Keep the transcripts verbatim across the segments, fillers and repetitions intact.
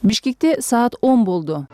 Бишкекте саат он болду.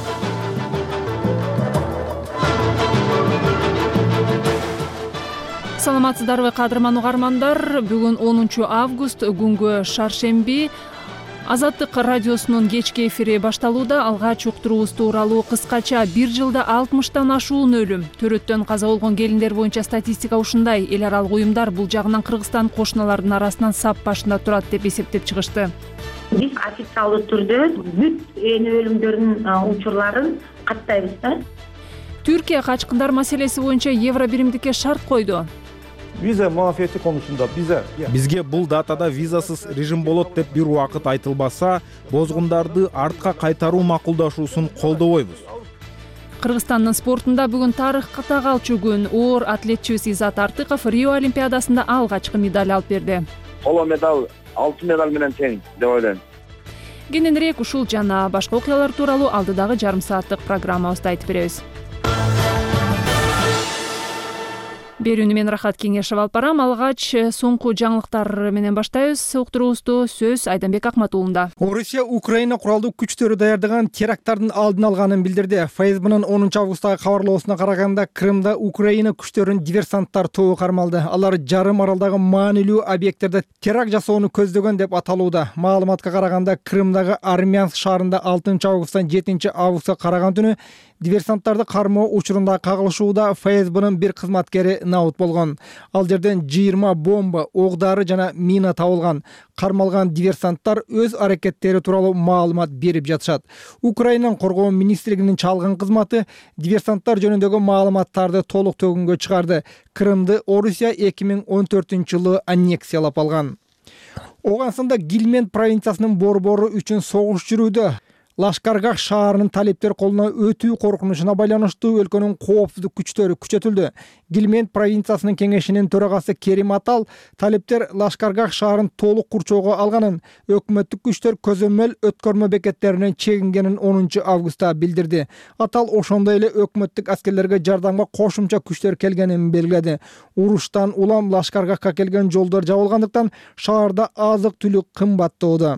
Саламатсыздарбы кадырман угармандар. Бүгүн онунчу август, күнгө шаршемби. Азаттык радиосунун кечки эфири башталууда. Алгач уктуруубуз тууралуу кыскача бир жылда алтымыштан ашуун өлүм, төрөттөн каза болгон келиндер боюнча статистика ушундай. Эл аралык уюмдар бул жагынан Кыргызстан кошуналардын арасынан сап башында турат деп эсептеп чыгышты. Биз официалдуу түрдө бүт эне өлүмдөрдүн учурларын каттайбыз да. Түркия качкындар маселеси боюнча евро биримдикке шарт койду. Виза muafiyeti konusunda bize Бизге бул датада визасыз режим болот деп бир убакыт айтылбаса, бозгундарды артка кайтаруу макулдашуусун колдобойбуз. Кыргызстандын спортунда бүгүн тарыхка так калчу күн. Оор атлетчибиз Изат Артыков Рио Олимпиадасында алгачкы медаль алып берди. Коло медаль алтын медаль менен тең деп ойлойм. Кененирээк ушул жана башка окуялар тууралуу алдыдагы жарым сааттык программабызда айтып беребиз. Берүүнү мен Рахат Кеңешев алып барам. Алгач соңку жаңылыктар менен баштайбыз. Уктуруубузду сөз Айданбек Акматуулунда. Орусия Украина куралдуу күчтөрү даярдаган теракттардын алдын алганын билдирди. ФСБнын онунчу августтагы кабарлоосуна караганда, Крымда Украина күчтөрүнүн диверсанттар тобу кармалды. Алар жарым аралдагы маанилүү объекттерде теракт жасоону көздөгөн деп аталууда. Маалыматка караганда, Крымдагы Армянск шаарында алтынчы августтан жетинчи августка караган түнү диверсанттарды кармоо учурунда кагылышууда ФСБнын бир кызматкери наут болгон. Ал жерден жыйырма бомба, ок-дары жана мина табылган. Кармалган диверсанттар өз аракеттери тууралуу маалымат берип жатышат. Украинанын коргоо министрлигинин чалгын кызматы диверсанттар жөнүндөгү маалыматтарды толук төгүнгө чыгарды. Крымды Орусия эки миң он төртүнчү жылы аннексиялап алган. Оғансында Гилмент провинциясынын борбору үчүн согуш жүрүүдө. Лашкаргах шаарынын талептер колуна өтүү коркунучуна байланыштуу өлкөнүн коопсуздук күчтөрү күчөтүлдү. Гилмент провинциясынын кеңешинин төрагасы Керим Атал талептер Лашкаргах шаарын толук курчоого алганын, өкмөттүк күчтөр көзөмөл өткөрмө бекеттеринен чегингенин онунчу августта билдирди. Атал ошондой эле өкмөттүк аскерлерге жардамга кошумча күчтөр келгенин белгиледи. Уруштан улам Лашкаргахка келген жолдор жабылгандыктан шаарда азык-түлүк кымбаттоодо.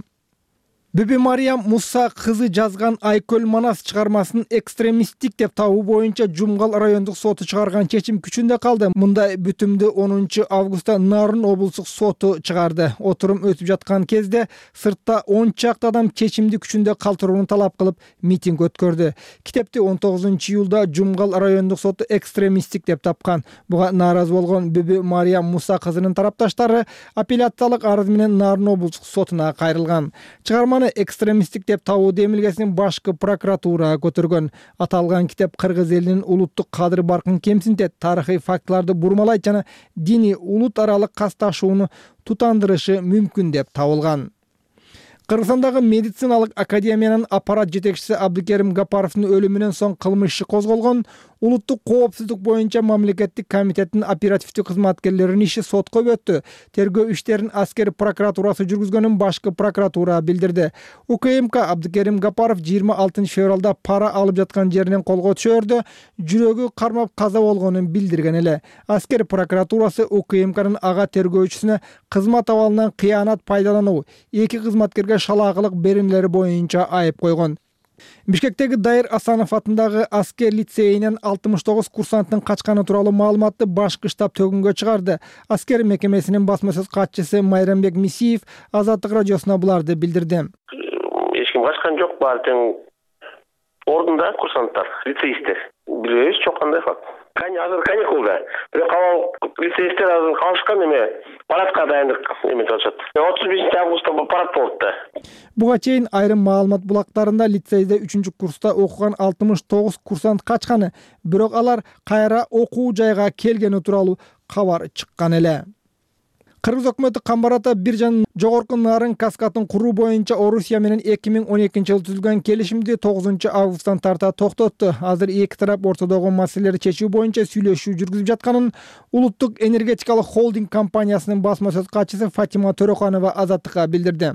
Биби Мариям Муса кызы жазган Айкөл Манас чыгармасын экстремисттик деп табуу боюнча Жумгал райондук соту чыгарган чечим күчүндө калды. Мындай бүтүмдү онунчу августта Нарын облустук соту чыгарды. Отурум өтүп жаткан кезде сыртта он чакты адам чечимди күчүндө калтырууну талап кылып митинг өткөрдү. Китепти он тогузунчу июлда Жумгал райондук соту экстремисттик деп тапкан. Буга нааразы болгон Биби Мариям Муса кызынын тарапташтары апелляциялык арыз менен Нарын облустук сотуна кайрылган. Чыгарма экстремисттик деп табуу демилгесин башкы прокуратура көтөргөн. Аталган китеп кыргыз элинин улуттук кадыр баркын кемсинтет, тарыхый фактыларды бурмалайт жана диний улут аралык касташууну тутандырышы мүмкүн деп табылган. Кыргызстандагы медициналык академиянын аппарат жетекчиси Абдыкерим Гапаровдун өлүмүнөн соң кылмыш иши козголгон. Улуттук коопсуздук боюнча мамлекеттик комитеттин оперативдик кызматкерлеринин иши сотко өттү. Тергөө иштерин аскер прокуратурасы жүргүзгөнүн башкы прокуратура билдирди. УКМК Абдыкерим Гапаров жыйырма алтынчы февралда пара алып жаткан жеринен колго түшөрдө, жүрөгү кармап каза болгонун билдирген эле. Аскер прокуратурасы УКМКнын ага тергөөчүсүнө кызмат абалынан кыянат пайдалануу, эки кызматкерге шалаагылык беримлери боюнча айып койгон. Бишкектеги Дайыр Асанов атындагы аскер лицейинен алтымыш тогуз курсанттын качканы тууралуу маалыматты башкы штаб төгүнгө чыгарды. Аскер мекемесинин басма сөз катчысы Майрамбек Мисиев Азаттык радиосуна буларды билдирди. Эч ким качкан жок, баары тең ордунда курсанттар, лицеисттер. Билбейбиз, жок кандай факт. Азыр каникулда. Бирок алал лицеисттер азыр калышкан эме парадка дайындык эметип атышат. отуз бешинчи августта парад болот да. Буга чейин айрым маалымат булактарында лицейде үчүнчү курста окуган алтымыш тогуз курсант качканы, бирок алар кайра окуу жайга келгени тууралуу кабар чыккан эле. Кыргыз өкмөтү Камбарата бир жан жогорку Нарын каскатын куруу боюнча Орусия менен эки миң он экинчи жылы түзүлгөн келишимди тогузунчу августтан тарта токтотту. Азыр эки тарап ортодогу маселелерди чечүү боюнча сүйлөшүү жүргүзүп жатканын Улуттук энергетикалык холдинг компаниясынын басма сөз катчысы Фатима Төрөканова Азаттыкка билдирди.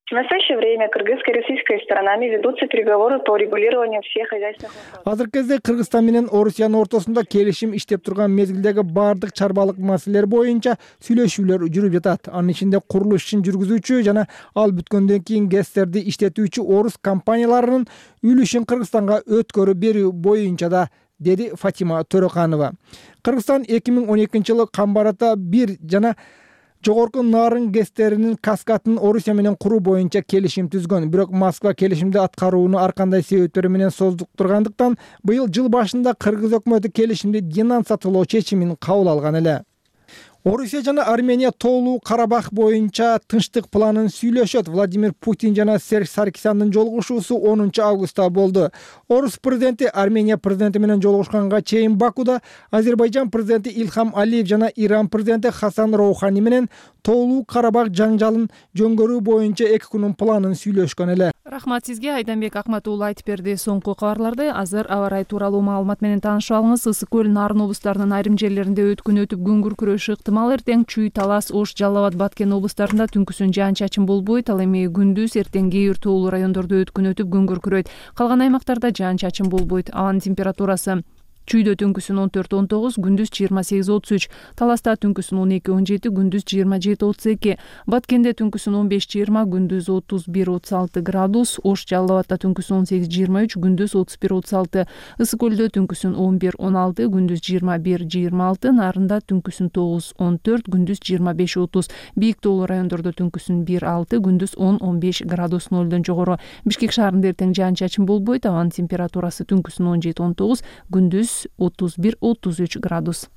В настоящее время кыргызской и российской сторонами ведутся переговоры по регулированию всех хозяйственных вопросов. Азыркы кезде Кыргызстан менен Орусиянын ортосунда келишим иштеп турган мезгилдеги баардык чарбалык маселелер боюнча сүйлөшүүлөр жүрүп жатат. Анын ичинде курулуш ишин жүргүзүүчү жана ал бүткөндөн кийин гэстерди иштетүүчү орус компанияларынын үлүшүн Кыргызстанга өткөрүп берүү боюнча да, деди Фатима Төрөканова. Кыргызстан эки миң он экинчи жылы Камбарата бир жана жогорку нарын гэстеринин каскатын Орусия менен куруу боюнча келишим түзгөн. Бирок Москва келишимди аткарууну ар кандай себептер менен создуктургандыктан быйыл жыл башында Кыргыз өкмөтү келишимди денонсациялоо чечимин кабыл алган эле. Орусия жана Армения тоолуу Карабах боюнча тынчтык планын сүйлөшөт. Владимир Путин жана Серж Саркисяндын жолугушуусу онунчу августта болду. Орус президенти Армения президенти менен жолугушканга чейин Бакуда Азербайжан президенти Илхам Алиев жана Иран президенти Хасан Роухани менен тоолуу Карабах жаңжалын жөнгөрүү боюнча эки күнүн планын сүйлөшкөн эле. Рахмат сизге, Айданбек Акматуулу айтып берди. Соңку кабарларды азыр аба ырайы тууралуу маалымат менен таанышып алыңыз. Ысык көл, Нарын облустарынын айрым жерлеринде өткүн өтүп күн күркүрөшү ыктымал. Эртең Чүй, Талас, Ош, Жалал Абад, Баткен облустарында түнкүсүн жаан-чачын болбойт. Ал эми күндүз эртең кээ бир тоолуу райондордо өткүн өтүп күн күркүрөйт. Калган аймактарда жаан-чачын болбойт. Абанын температурасы Чүйдө түнкүсүн он төрт он тогуз, күндүз жыйырма сегиз отуз үч, Таласта түнкүсүн он эки он жети, күндүз жыйырма жети отуз эки, Баткенде түнкүсүн он беш жыйырма, күндүз отуз бир отуз алты градус, Ош, Жалал Абадта түнкүсүн он сегиз жыйырма үч, күндүз отуз бир отуз алты, Ысык көлдө түнкүсүн он бир он алты, күндүз жыйырма бир жыйырма алты, Нарында түнкүсүн тогуз он төрт, күндүз жыйырма беш отуз, Бийик тоолуу райондордо түнкүсүн бир алты, күндүз он он беш градус нөлдөн жогору. Бишкек шаарында эртең жаан-чачын болбойт. Абанын температурасы түнкүсүн он жети он тогуз, күндүз отуз бир отуз үч градус.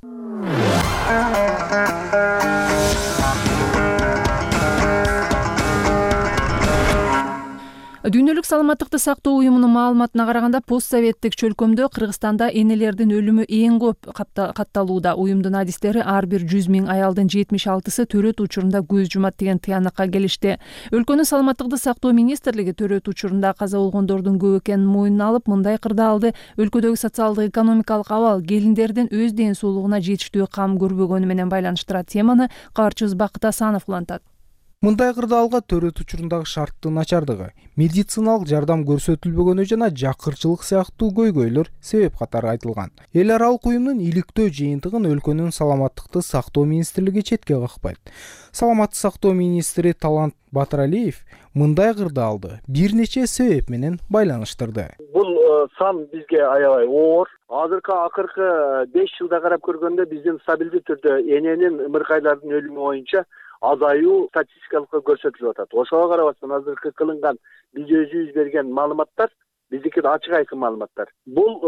Дүйнөлүк саламаттыкты сактоо уюмунун маалыматына караганда, постсоветтик чөлкөмдө Кыргызстанда энелердин өлүмү эң көп катталууда. Уюмдун адистери ар бир жүз миң аялдын жетимиш алтысы төрөт учурунда көз жумат деген тыянакка келишти. Өлкөнүн саламаттыкты сактоо министрлиги төрөт учурунда каза болгондордун көп экенин мойнуна алып, мындай кырдаалды өлкөдөгү социалдык экономикалык абал келиндердин өз ден соолугуна жетиштүү кам көрбөгөнү менен байланыштырат. Теманы кабарчыбыз Бакыт Асанов улантат. Мындай кырдаалга төрөт учурундагы шарттын начардыгы, медициналык жардам көрсөтүлбөгөнү жана жакырчылык сыяктуу көйгөйлөр себеп катары айтылган. Эл аралык уюмдун иликтөө жыйынтыгын өлкөнүн саламаттыкты сактоо министрлиги четке какпайт. Саламатты сактоо министри Талант Батыралиев мындай кырдаалды бир нече себеп менен байланыштырды. Бул сан бизге аябай оор. Азыркы акыркы беш жылда карап көргөндө биздин стабилдүү түрдө эненин ымыркайлардын өлүмү боюнча азаюу статистикалык көрсөтүлүп атат. Ошого карабастан азыркы кылынган биз өзүбүз берген маалыматтар биздики ачык айкын маалыматтар. Бул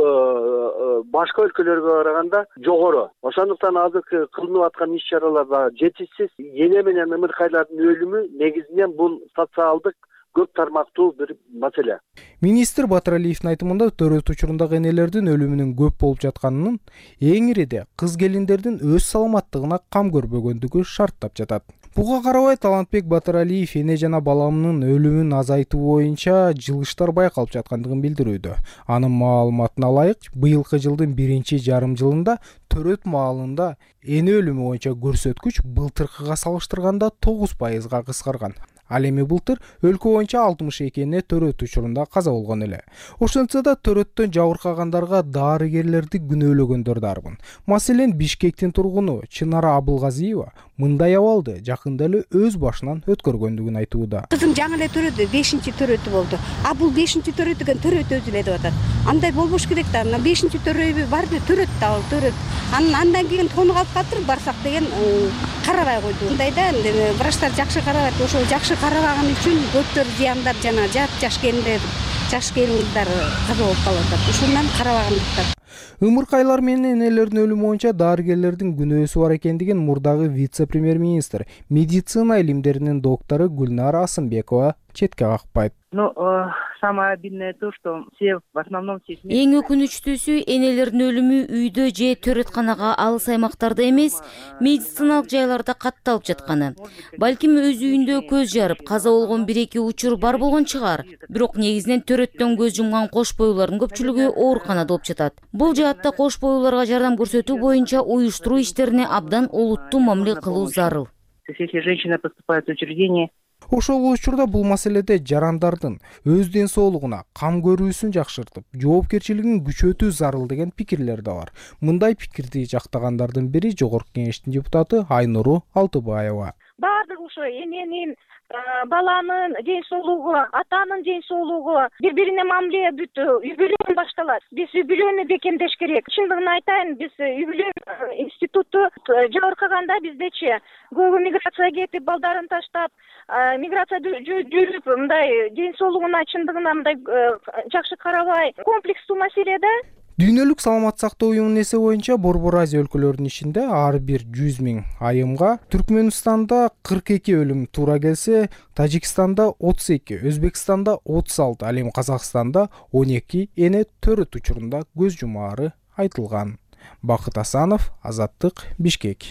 башка өлкөлөргө караганда жогору. Ошондуктан азыркы кылынып аткан иш-чараларда жетишсиз эне менен ымыркайлардын өлүмү негизинен бул социалдык көп тармактуу бир маселе. Министр Батыралиевдин айтымында төрөт учурундагы энелердин өлүмүнүн көп болуп жатканынын эң ириде кыз келиндердин өз саламаттыгына кам көрбөгөндүгү шарттап жатат. Буга карабай Талантбек Батыралиев эне жана баламынын өлүмүн азайтуу боюнча жылыштар байкалып жаткандыгын билдирүүдө. Анын маалыматына ылайык, быйылкы жылдын биринчи жарым жылында төрөт маалында эне өлүмү боюнча көрсөткүч былтыркыга салыштырганда тогуз пайызга кыскарган. Ал эми былтыр өлкө боюнча алтымыш эки эне төрөт учурунда каза болгон эле. Ошентсе да төрөттөн жабыркагандарга дарыгерлерди күнөөлөгөндөр дарбын. Маселен, Бишкектин тургуну Чынара Абылгазиева мындай абалды жакында эле өз башынан өткөргөндүгүн айтууда. Кызым жаңы эле төрөдү, бешинчи төрөтү болду. А бул бешинчи төрөт деген төрөт өзү эле деп атат. Андай болбош керек да. Мына бешинчи төрөйбү бар эле төрөт да, ал төрөт. Анан андан кийин тону калып калыптыр, барсак деген карабай койду. Мындайда врачтар жакшы карабайт, ошо жакшы карабаган үчүн көптөр зыяндар жана жат жаш келиндер, жаш келиндер каза болуп калып атат. Ушундан карабагандыктан. Ымыркайлар менен энелердин өлүмү боюнча дарыгерлердин күнөөсү бар экендигин мурдагы вице-премьер-министр, медицина илимдеринин доктору Гүлнара Асымбекова четке какпайт. Ну, самое обидное то, что все в основном все смерти. Эң өкүнүчтүүсү энелердин өлүмү үйдө же төрөтканага алыс аймактарда эмес, медициналык жайларда катталып жатканы. Балким өз үйүндө көз жарып, каза болгон бир эки учур бар болгон чыгар. Бирок негизинен төрөттөн көз жумган кош бойлуулардын көпчүлүгү ооруканада болуп жатат. Бул жаатта кош бойлууларга жардам көрсөтүү боюнча уюштуруу иштерине абдан олуттуу мамиле кылуу зарыл. Если женщина поступает в учреждение. Ошол учурда бул маселеде жарандардын өз ден соолугуна кам көрүүсүн жакшыртып, жоопкерчилигин күчөтүү зарыл деген пикирлер да бар. Мындай пикирди жактагандардын бири Жогорку Кеңештин депутаты Айнуру Алтыбаева. Баардык ошо эненин, баланын ден соолугу, атанын ден соолугу бири-бирине мамиле бүт үй бүлөнөн башталат. Биз үй бүлөнү бекемдеш керек. Чындыгын айтайын, биз үй бүлө институту жабыркаганда биздечи көбү миграция кетип, балдарын таштап, миграция жүрүп, мындай ден соолугуна чындыгына мындай жакшы карабай, комплекстүү маселе да. Дүйнөлүк саламат сактоо уюмунун эсеби боюнча Борбор Азия өлкөлөрүнүн ичинде ар бир жүз миң айымга Түркмөнстанда кырк эки өлүм туура келсе, Тажикстанда отуз эки, Өзбекстанда отуз алты, ал эми Казакстанда он эки эне төрөт учурунда көз жумаары айтылган. Бакыт Асанов, Азаттык, Бишкек.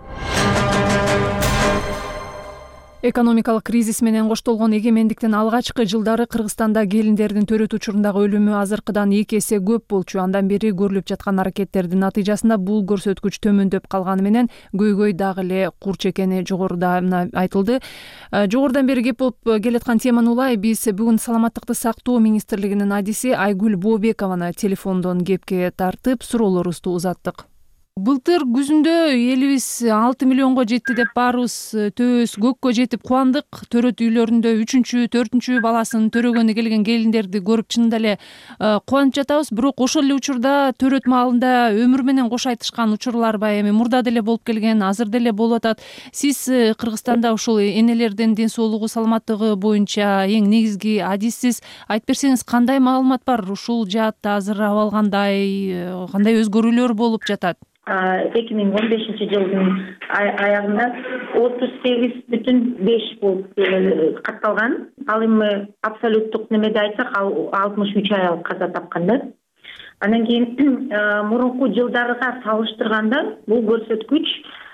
Экономикалык кризис менен коштолгон эгемендиктин алгачкы жылдары Кыргызстанда келиндердин төрөт учурундагы өлүмү азыркыдан эки эсе көп болчу. Андан бери көрүлүп жаткан аракеттердин натыйжасында бул көрсөткүч төмөндөп калганы менен көйгөй дагы эле курч экени жогоруда айтылды. Жогорудан бери кеп болуп келаткан теманы улай биз бүгүн Саламаттыкты сактоо министрлигинин адиси Айгүл Бообекованы телефондон кепке тартып суроолорубузду узаттык. Былтыр күзүндө элибиз алты миллионго жетти деп баарыбыз төбөбүз көккө жетип кубандык. Төрөт үйлөрүндө үчүнчү, төртүнчү баласын төрөгөнү келген келиндерди көрүп чынында эле кубанып жатабыз. Бирок ошол эле учурда төрөт маалында өмүр менен кош айтышкан учурлар баягы эми мурда деле болуп келген, азыр деле болуп атат. Сиз Кыргызстанда ушул энелердин ден соолугу, саламаттыгы боюнча эң негизги адиссиз. Айтып берсеңиз, кандай маалымат бар? Ушул жаатта азыр абал кандай, кандай өзгөрүүлөр болуп жатат? эки миң он бешинчи жылдын аягында отуз сегиз бүтүн беш болуп катталган. Ал эми абсолюттук немеде айтсак, алтымыш үч аял каза тапкан да. Андан кийин мурунку жылдарга салыштырганда бул көрсөткүч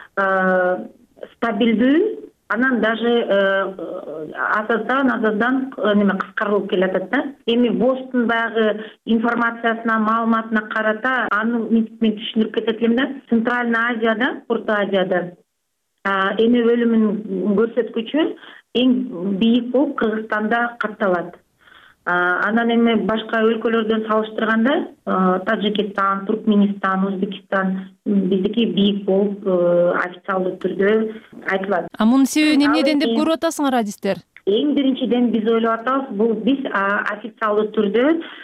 стабилдүү, анан даже азаздан азаздан неме кыскарылып келатат да. Эми Боштун баягы информациясына, маалыматына карата аны мен түшүндүрүп кетет элем да. Центральный Азияда, Орто Азияда эне өлүмүнүн көрсөткүчү эң бийик болуп Кыргызстанда катталат. Анан эми башка өлкөлөрдөн салыштырганда Тажикстан, Туркменистан, Өзбекстан биздики бийик болуп официалдуу түрдө айтылат. А мунун себебин эмнеден деп көрүп атасыңар адистер? Эң биринчиден биз ойлоп атабыз, бул биз официалдуу түрдө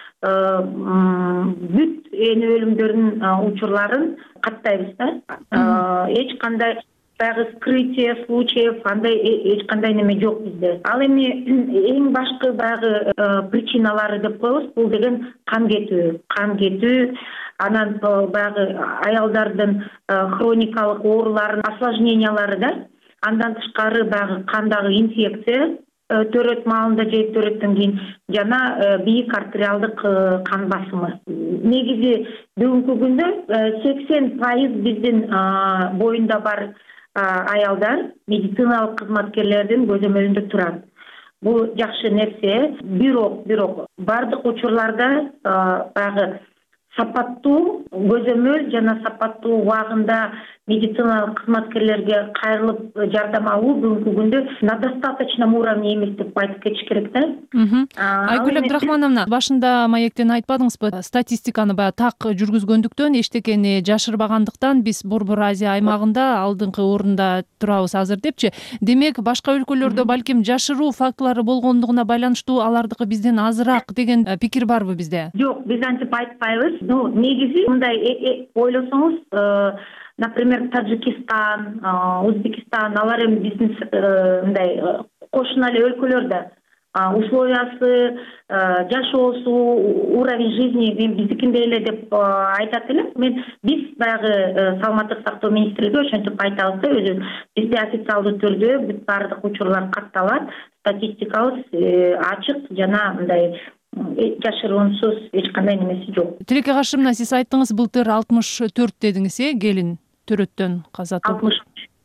бүт эне өлүмдөрүнүн учурларын каттайбыз да. Эч кандай баягы скрытие случаев, андай эч кандай неме жок бизде. Ал эми эң башкы баягы причиналары деп коебуз, бул деген кан кетүү, кан кетүү, анан баягы аялдардын хроникалык ооруларын осложнениялары да. Андан тышкары баягы кандагы инфекция, төрөт маалында же төрөттөн кийин жана бийик артериалдык кан басымы. Негизи бүгүнкү күндө сексен пайыз биздин боюнда бар аялдар медициналык кызматкерлердин көзөмөлүндө турат. Бул жакшы нерсе. Бирок, бирок бардык учурларда баягы сапаттуу көзөмөл жана сапаттуу убагында медициналык кызматкерлерге кайрылып жардам алуу бүгүнкү күндө на достаточном уровне эмес деп айтып кетиш керек да. Айгүл Абдрахмановна, башында маектен айтпадыңызбы? Статистиканы баягы так жүргүзгөндүктөн, эчтекени жашырбагандыктан биз Борбор Азия аймагында алдыңкы орунда турабыз азыр депчи. Демек, башка өлкөлөрдө балким жашыруу фактылары болгондугуна байланыштуу алардыкы бизден азыраак деген пикир барбы бизде? Жок, биз антип айтпайбыз. Ну, негизи мындай ойлосоңуз, например, Таджикистан, Өзбекстан, алар эми биздин мындай кошуна эле өлкөлөр да. Условиясы, жашоосу, уровень жизни биздикиндей эле деп айтат элем. Мен биз баягы Саламаттык сактоо министрлиги ошентип айтабыз да, өзү бизде официалдуу түрдө бүт баардык учурлар катталат, статистикабыз ачык жана мындай жашыруусуз эч кандай немеси жок. Тилеке Кашымовна, сиз айттыңыз, былтыр алтымыш төрт дедиңиз, э, келин төрөттөн каза тапты.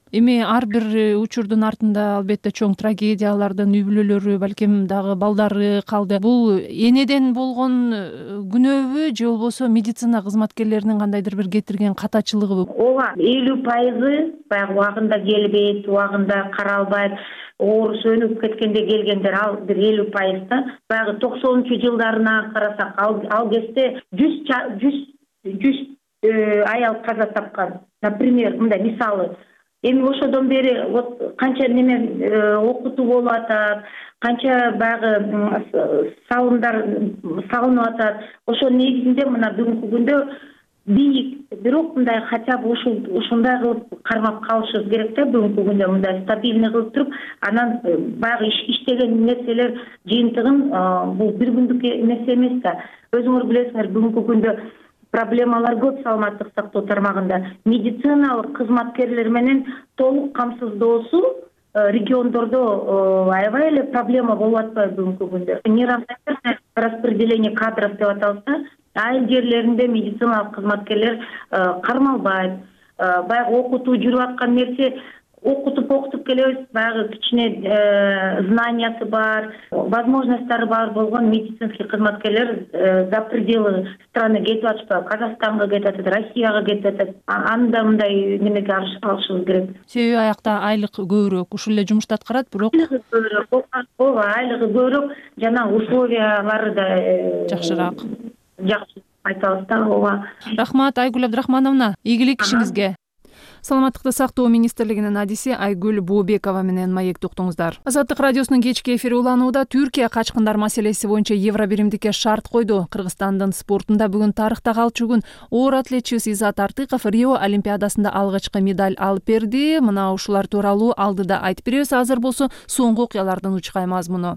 Эми ар бир учурдун артында албетте чоң трагедиялардын үй бүлөлөрү, балким дагы балдары калды. Бул энеден болгон күнөөбү же болбосо медицина кызматкерлеринин кандайдыр бир кетирген катачылыгыбы? Ооба элүү пайызы баягы убагында келбейт, убагында каралбайт, оор сөнүп кеткенде келгендер ал бир элүү пайыз да. Баягы токсонунчу жылдарына карасак ал ал кезде жүз жүз жүз аял каза тапкан. Например, мындай мисалы. Эми ошодон бери вот канча неме окутуу болуп атат, канча баягы салымдар салынып атат. Ошо негизинде мына бүгүнкү күндө бийик, бирок мындай хотя бы ушул ушундай кылып кармап калышыбыз керек да, бүгүнкү күндө мындай стабильный кылып туруп, анан баягы иштеген нерселер жыйынтыгын бул бир күндүк нерсе эмес да. Өзүңөр билесиңер, бүгүнкү күндө проблемалар көп саламаттык сактоо тармагында. Медициналык кызматкерлер менен толук камсыздоосу региондордо аябай эле проблема болуп атпайбы бүгүнкү күндө. Неравномерное распределение кадров деп атабыз да. Айыл жерлеринде медициналык кызматкерлер кармалбайт. Баягы окутуу жүрүп аткан нерсе окутуп окутуп келебиз, баягы кичине знаниясы бар, возможностьтары бар болгон медицинский кызматкерлер за пределы страны кетип атышпайбы? Казакстанга кетип атат, Россияга кетип атат. Анда мындай немеге алышыбыз керек. Себеби аякта айлык көбүрөөк, ушул эле жумушту аткарат, бирок айлыгы көбүрөөк, ооба, айлыгы көбүрөөк, жана условиялары да жакшыраак. Жакшы айтабыз да, ооба. Рахмат Айгүл Абдрахмановна, ийгилик ишиңизге. Саламаттыкты сактоо министрлигинин адиси Айгүл Бообекова менен маектте уктуңуздар. Азаттык радиосунун кечки эфири уланууда Түркия качкындар маселеси боюнча Евробиримдикке шарт койду. Кыргызстандын спортунда бүгүн тарыхта калчу күн. Оор атлетчибиз Изат Артыков Рио Олимпиадасында алгачкы медаль алып берди. Мына ушулар тууралуу алдыда айтып беребиз. Азыр болсо соңку окуялардын учкай мазмуну.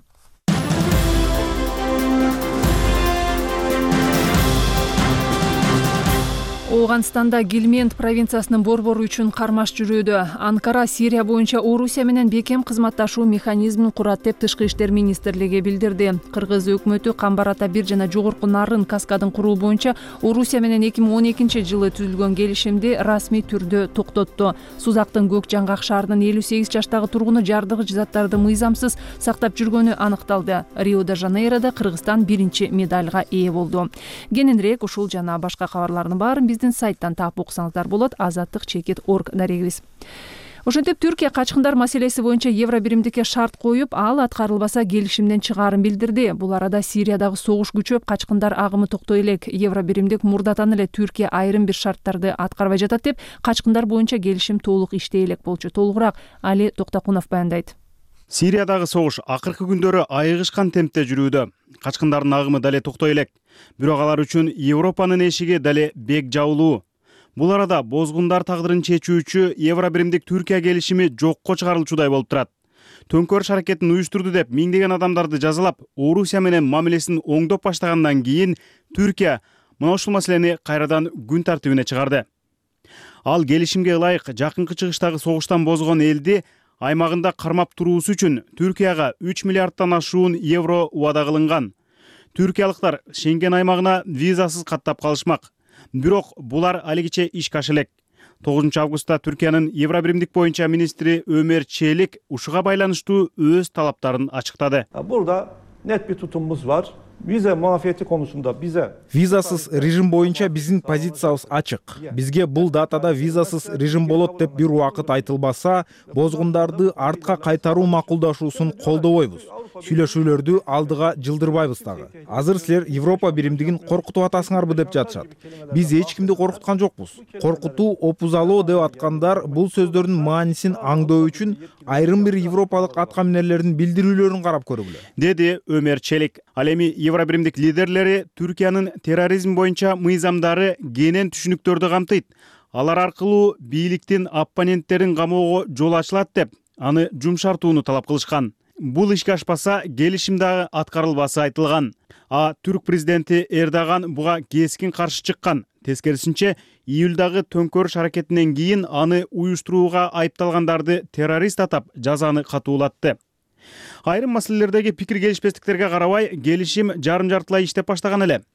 Ооганстанда Гилмент провинциясынын борбору үчүн кармаш жүрүүдө. Анкара Сирия боюнча Орусия менен бекем кызматташуу механизмин курат деп Тышкы иштер министрлиги билдирди. Кыргыз өкмөтү Камбар ата бир жана Жогорку Нарын каскадын куруу боюнча Орусия менен эки миң он экинчи жылы түзүлгөн келишимди расмий түрдө токтотту. Сузактын Көк Жаңгак шаарынын элүү сегиз жаштагы тургуну жардыгыч заттарды мыйзамсыз сактап жүргөнү аныкталды. Рио-де-Жанейрода Кыргызстан биринчи медальга ээ болду. Кененирээк ушул жана башка кабарлардын баарын биздин сайттан таап окусаңыздар болот. азаттык чекит орг дарегибиз. Ошентип Түркия качкындар маселеси боюнча Евробиримдикке шарт коюп, ал аткарылбаса келишимден чыгаарын билдирди. Бул арада Сириядагы согуш күчөп, качкындар агымы токтой элек. Евробиримдик мурдатан эле Түркия айрым бир шарттарды аткарбай жатат деп, качкындар боюнча келишим толук иштей элек болчу. Толугураак Али Токтокунов баяндайт. Сириядагы согуш акыркы күндөрү айыгышкан темпте жүрүүдө. Качкындардын агымы дале токтой элек. Бирок алар үчүн Европанын эшиги дале бек жабылуу. Бул арада бозгундар тагдырын чечүүчү Евробиримдик Түркия келишими жокко чыгарылчудай болуп турат. Төңкөрүш аракетин уюштурду деп миңдеген адамдарды жазалап, Орусия менен мамилесин оңдоп баштагандан кийин Түркия мына ушул маселени кайрадан күн тартибине чыгарды. Ал келишимге ылайык жакынкы чыгыштагы согуштан бозгон элди аймагында кармап туруусу үчүн Түркияга үч миллиардтан ашуун евро убада кылынган. Түркиялыктар Шенген аймагына визасыз каттап калышмак. Бирок булар алигиче ишке аша элек. тогузунчу августта Түркиянын Евробиримдик боюнча министри Өмер Челик ушуга байланыштуу өз талаптарын ачыктады. Burada net bir tutumumuz var. Vize muafiyeti konusunda bize визасыз режим боюнча биздин позициябыз ачык. Бизге бул датада визасыз режим болот деп бир убакыт айтылбаса, бозгундарды артка кайтаруу макулдашуусун колдобойбуз. Сүйлөшүүлөрдү алдыга жылдырбайбыз дагы. Азыр силер Европа биримдигин коркутуп атасыңарбы деп жатышат. Биз эч кимди коркуткан жокпуз. Коркутуу, опузалоо деп аткандар бул сөздөрдүн маанисин аңдоо үчүн айрым бир европалык аткаминерлердин билдирүүлөрүн карап көргүлө, деди Өмер Челик. Ал эми Евробиримдик лидерлери Түркиянын терроризм боюнча мыйзамдары кенен түшүнүктөрдү камтыйт. Алар аркылуу бийликтин оппоненттерин камоого жол ачылат деп, аны жумшартууну талап кылышкан. Бул ишке ашпаса, келишим дагы аткарылбасы айтылган. А Түрк президенти Эрдоган буга кескин каршы чыккан. Тескерисинче, июлдагы төңкөрүш аракетинен кийин аны уюштурууга айыпталгандарды террорист атап жазаны катуулатты. Айрым маселелердеги пикир келишпестиктерге карабай, келишим жарым жартылай иштеп баштаган эле.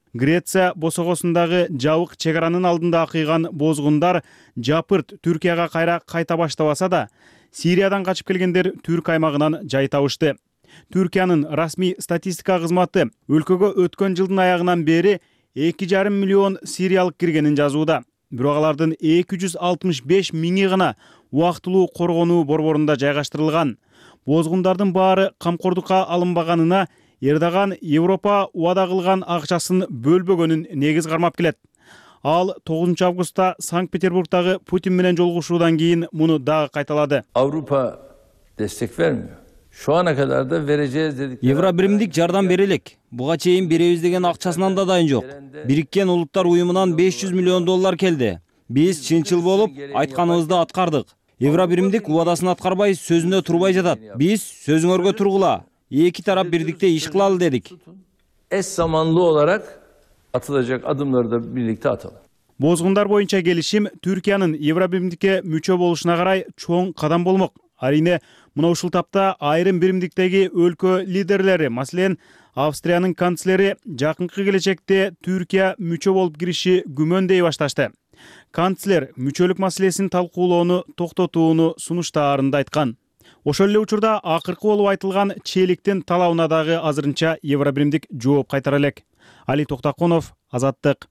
Греция босогосундагы жабык чек аранын алдында акыйган бозгундар жапырт Түркияга кайра кайта баштабаса да, Сириядан качып келгендер Түрк аймагынан жай табышты. Түркиянын расмий статистика кызматы өлкөгө өткөн жылдын аягынан бери эки жарым миллион сириялык киргенин жазууда. Бирок алардын эки жүз алтымыш беш миңи гана убактылуу коргонуу борборунда жайгаштырылган. Бозгундардын баары камкордукка алынбаганына Эрдоган Европа убада кылган акчасын бөлбөгөнүн негиз кармап келет. Ал тогузунчу августта Санкт-Петербургдагы Путин менен жолугушуудан кийин муну дагы кайталады. Avrupa destek vermiyor. Şu ana kadar da vereceğiz dedik. Евро биримдик жардам берелик. Буга чейин беребиз деген акчасынан да дайын жок. Бириккен Улуттар уюмунан беш жүз миллион доллар келди. Биз чынчыл болуп айтканыбызды аткардык. Евро биримдик убадасын аткарбай сөзүндө турбай жатат. Биз сөзүңөргө тургула. Эки тарап бирдикте иш кылалы дедик. Eş zamanlı olarak atılacak adımları da birlikte atalım. Bozgunдар боюнча келишим Түркиянын Евро биримдикке мүчө болушуна карай чоң кадам болмок. Арине мына ушул тапта айрым биримдиктеги өлкө лидерлери, маселен Австриянын канцлери жакынкы келечекте Түркия мүчө болуп кириши күмөндөй башташты. Канцлер мүчөлүк маселесин талкуулоону токтотууну сунуштаарында айткан. Ошол эле учурда акыркы болуп айтылган челиктин талабына дагы азырынча Евро биримдик жооп кайтара элек. Али Токтаконов, Азаттык.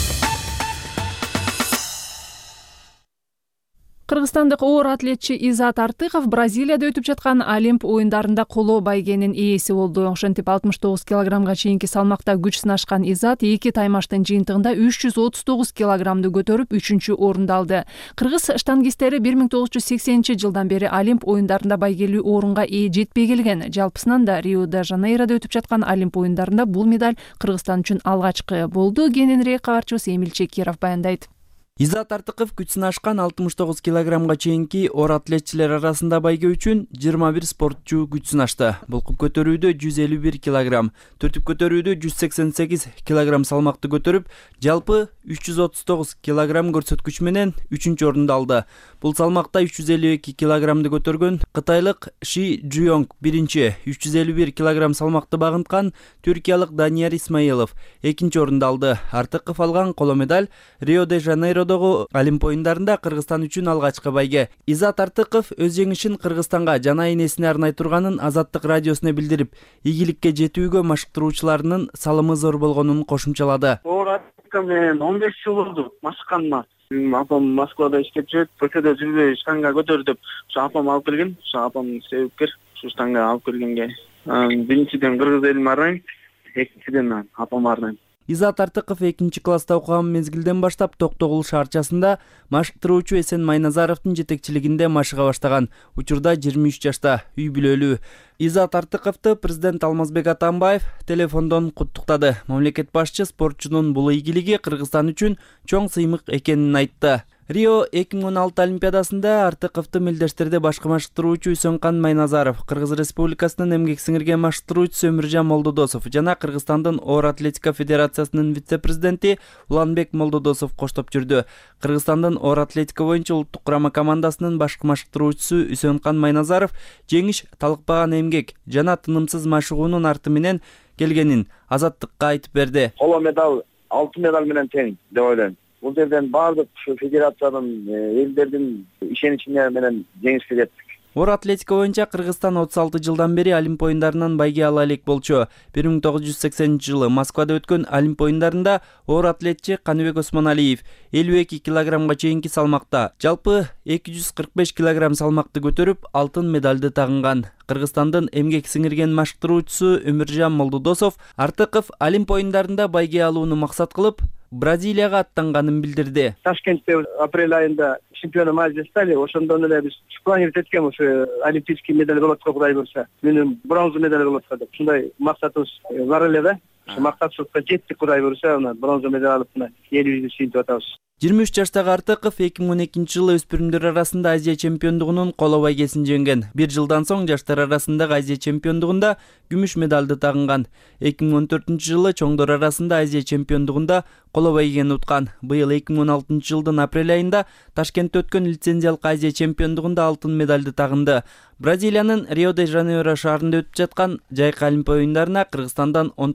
Кыргызстандык оор атлетчи Изат Артыков Бразилияда өтүп жаткан Олимп оюндарында коло байгенин ээси болду. Ошентип алтымыш тогуз килограммга чейинки салмакта күч сынашкан Изат эки таймаштын жыйынтыгында үч жүз отуз тогуз килограммды көтөрүп үчүнчү орунду алды. Кыргыз штангисттери бир миң тогуз жүз сексенинчи жылдан бери Олимп оюндарында байгелүү орунга ээ жетпей келген. Жалпысынан да Рио-де-Жанейрода өтүп жаткан Олимп оюндарында бул медаль Кыргызстан үчүн алгачкы болду. Кененирээк кабарчыбыз Эмил Чекиров баяндайт. Изат Артыков күч сынашкан алтымыш тогуз килограммга чейинки оор атлетчилер арасында байге үчүн жыйырма бир спортчу күч сынашты. Булкуп көтөрүүдө жүз элүү бир килограмм, төртүп көтөрүүдө жүз сексен сегиз килограмм салмакты көтөрүп, жалпы үч жүз отуз тогуз килограмм көрсөткүч менен үчүнчү орунду алды. Бул салмакта үч жүз элүү эки килограммды көтөргөн кытайлык Ши Жуёнг биринчи, үч жүз элүү бир килограмм салмакты багынткан түркиялык Данияр Исмаилов экинчи орунду алды. Артыков алган коло медаль Рио-де-Жанейро Олимп оюндарында Кыргызстан үчүн алгачкы байге. Изат Артыков өз жеңишин Кыргызстанга жана энесине арнай турганын Азаттык радиосуна билдирип, ийгиликке жетүүгө машыктыруучуларынын салымы зор болгонун кошумчалады. Оор атлетика менен он беш жыл болду машыкканыма. Апам Москвада иштеп жүрөт, өлкөдө жүрбөй штанга көтөр деп, ошо апам алып келген, ошо апам себепкер, ушул штанга алып келгенге. Биринчиден Кыргыз элине арнайм, экинчиден апам арнайм. Изат Артыков экинчи класста окуган мезгилден баштап Токтогул шаарчасында машыктыруучу Эсен Майназаровдун жетекчилигинде машыга баштаган. Учурда жыйырма үч жашта, үй бүлөлүү. Изат Артыковду президент Алмазбек Атамбаев телефондон куттуктады. Мамлекет башчы спортчунун бул ийгилиги Кыргызстан үчүн чоң сыймык экенин айтты. Рио эки миң он алты Олимпиадасында Артыковду мелдештерде башкы машыктыруучу Үсөнкан Майназаров, Кыргыз Республикасынын эмгек сиңирген машыктыруучусу Өмүржан Молдодосов жана Кыргызстандын оор атлетика федерациясынын вице-президенти Уланбек Молдодосов коштоп жүрдү. Кыргызстандын оор атлетика боюнча улуттук курама командасынын башкы машыктыруучусу Үсөнкан Майназаров жеңиш талыкпаган эмгек жана тынымсыз машыгуунун арты менен келгенин Азаттыкка айтып берди. Коло медаль алтын медаль менен тең деп ойлойм. Бул жерден баардык ушу федерациянын, элдердин ишеничине менен жеңишке жеттик. Оор атлетика боюнча Кыргызстан отуз алты жылдан бери Олимп оюндарынан байге ала элек болчу. бир миң тогуз жүз сексенинчи жылы Москвада өткөн Олимп оюндарында оор атлетчи Каныбек Осмоналиев элүү эки килограммга чейинки салмакта, жалпы эки жүз кырк беш килограмм салмакты көтөрүп, алтын медальды тагынган. Кыргызстандын эмгек сиңирген машыктыруучусу Өмүржан Молдодосов Артыков Олимп оюндарында байге алууну максат кылып, Бразилияга аттанганын билдирди. Ташкентте апрель айында чемпионом Азии стали, ошондон эле биз планировать эткем ушу олимпийский медаль болот го Кудай буйрса, менин бронза медаль болот го деп. Ушундай максатыбыз бар эле да. Ошо максатыбызга жеттик Кудай буйрса, бронза медаль алып элибизди сүйүнтүп атабыз. жыйырма үч жаштагы Артыков эки миң он экинчи жылы өспүрүмдөр арасында Азия чемпиондугунун коло байгесин жеңген. Бир жылдан соң жаштар арасындагы Азия чемпиондугунда күмүш медальды тагынган. эки миң он төртүнчү жылы чоңдор арасында Азия чемпиондугунда коло байгени уткан. Быйыл эки миң он алтынчы жылдын апрель айында Ташкентте өткөн лицензиялык Азия чемпиондугунда алтын медальды тагынды. Бразилиянын Рио-де-Жанейро шаарында өтүп жаткан жайкы Олимп оюндарына Кыргызстандан он тогуз спорт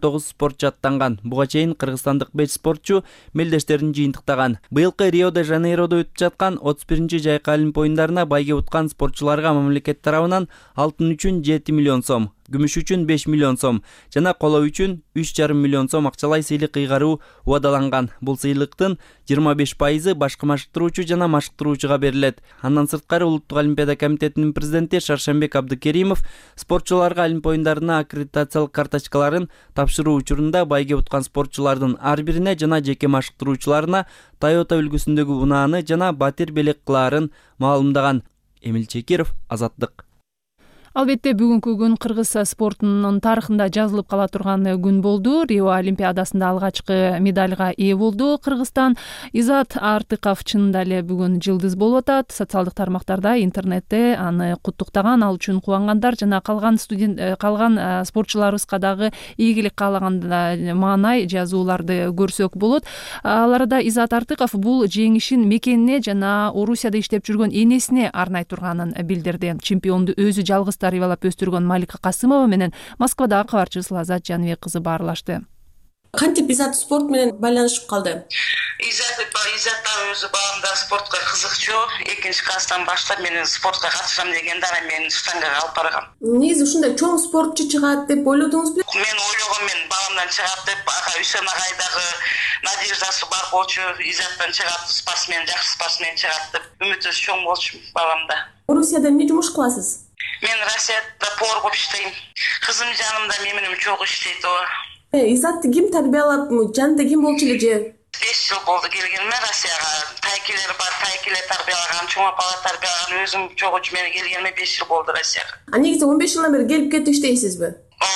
спортчу аттанган. Буга чейин кыргызстандык беш спортчу мелдештерин жыйынтыктаган. Быйылкы Рио-де-Жанейрода өтүп жаткан отуз биринчи жайкы Олимп оюндарына байге уткан спортчуларга мамлекет тарабынан алтын үчүн жети миллион сом, күмүш үчүн беш миллион сом жана коло үчүн үч жарым миллион сом акчалай сыйлык ыйгаруу убадаланган. Бул сыйлыктын жыйырма беш пайызы башкы машыктыруучу жана машыктыруучуга берилет. Андан сырткары Улуттук олимпиада комитетинин президенти Шаршембек Абдыкеримов спортчуларга Олимп оюндарына аккредитациялык карточкаларын тапшыруу учурунда байге уткан спортчулардын ар бирине жана жеке машыктыруучуларына Toyota үлгүсүндөгү унааны жана батир белек кылаарын маалымдаган. Эмил Чекиров, Азаттык. Албетте бүгүнкү күн кыргыз спортунун тарыхында жазылып кала турган күн болду. Рио олимпиадасында алгачкы медальга ээ болду Кыргызстан. Изат Артыков чынында эле бүгүн жылдыз болуп атат. Социалдык тармактарда, интернетте аны куттуктаган, ал үчүн кубангандар жана калган студент калган спортчуларыбызга дагы ийгилик каалаган маанай жазууларды көрсөк болот. Аларда Изат Артыков бул жеңишин мекенине жана Орусияда иштеп жүргөн энесине арнай турганын билдирди. Чемпионду өзү жалгыз тарбиялап өстүргөн Малика Касымова менен Москвадагы кабарчыбыз Лазат Жаныбек кызы баарлашты. Кантип Изат спорт менен байланышып калды? Изат Изаттар өзү багымда спортко кызыкчу. Экинчи класстан баштап мен спортко катышам дегенде анан мен штангага алып баргам. Негизи ушундай чоң спортчу чыгат деп ойлодуңузбу? Мен ойлогом, мен багымдан чыгат деп, ага Үсен агайдагы надеждасы бар болчу, Изаттан чыгат спортсмен, жакшы спортсмен чыгат деп үмүтүбүз чоң болчу багымда. Орусияда эмне жумуш кыласыз? Мен Россияда повар болуп иштейм. Кызым жанымда мен менен чогуу иштейт о. Изатты ким тарбиялап, жанында ким болчу эле же? беш жыл болду келгениме Россияга. Тайкелер бар, тайкелер тарбиялаган, чоң апалар тарбиялаган, өзүм чогуу менен келгениме беш жыл болду Россияга. А негизи он беш жылдан бери келип кетип иштейсизби?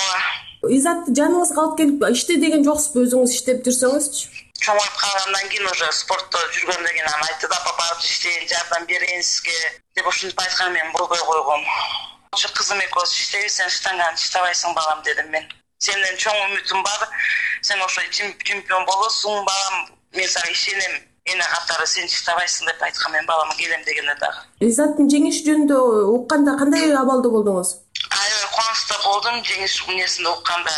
Ооба. Изатты жаныңызга алып келип иште деген жоксузбу, өзүңүз иштеп жүрсөңүзчү? Чоңоюп калгандан кийин уже спортто жүргөндөн кийин анан айтты да, папа иштейин, жардам берейин сизге деп ушинтип айткан, мен болбой койгом. Ошо кызым экөөбүз иштейбиз, сен штанганы иштебайсың балам дедим мен. Сенден чоң үмүтүм бар, сен ошо чемпион болосуң балам, мен сага ишенем, эне катары сен иштебайсың деп айткан, мен балама келем дегенде дагы. Изаттын жеңиши жөнүндө укканда кандай абалда болдуңуз? Аябай кубанычта болдум, жеңиш эмнесинде укканда.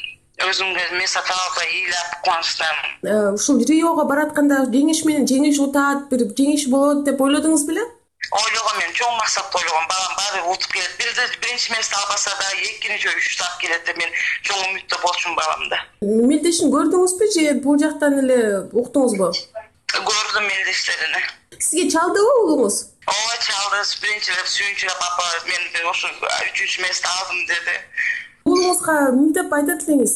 Өзүмгө меса таба албай ыйлап кубанычтан. Ушул Риого баратканда жеңиш менен жеңиш утат, бир жеңиш болот деп ойлодуңуз беле? Ойлогом, мен чоң максатты ойлогом, балам баары утуп келет. Бирде биринчи месте албаса да экинчи, үчүнчү алып келет деп мен чоң үмүттө болчумун баламда. Мелдешин көрдүңүзбү же бул жактан эле уктуңузбу? Көрдүм мелдештерини. Сизге чалдыбы уулуңуз? Ооба, чалды. Биринчи рет сүйүнчүлөп, папа мен ошо үчүнчү месте алдым деди. Уулуңузга эмне деп айтат элеңиз?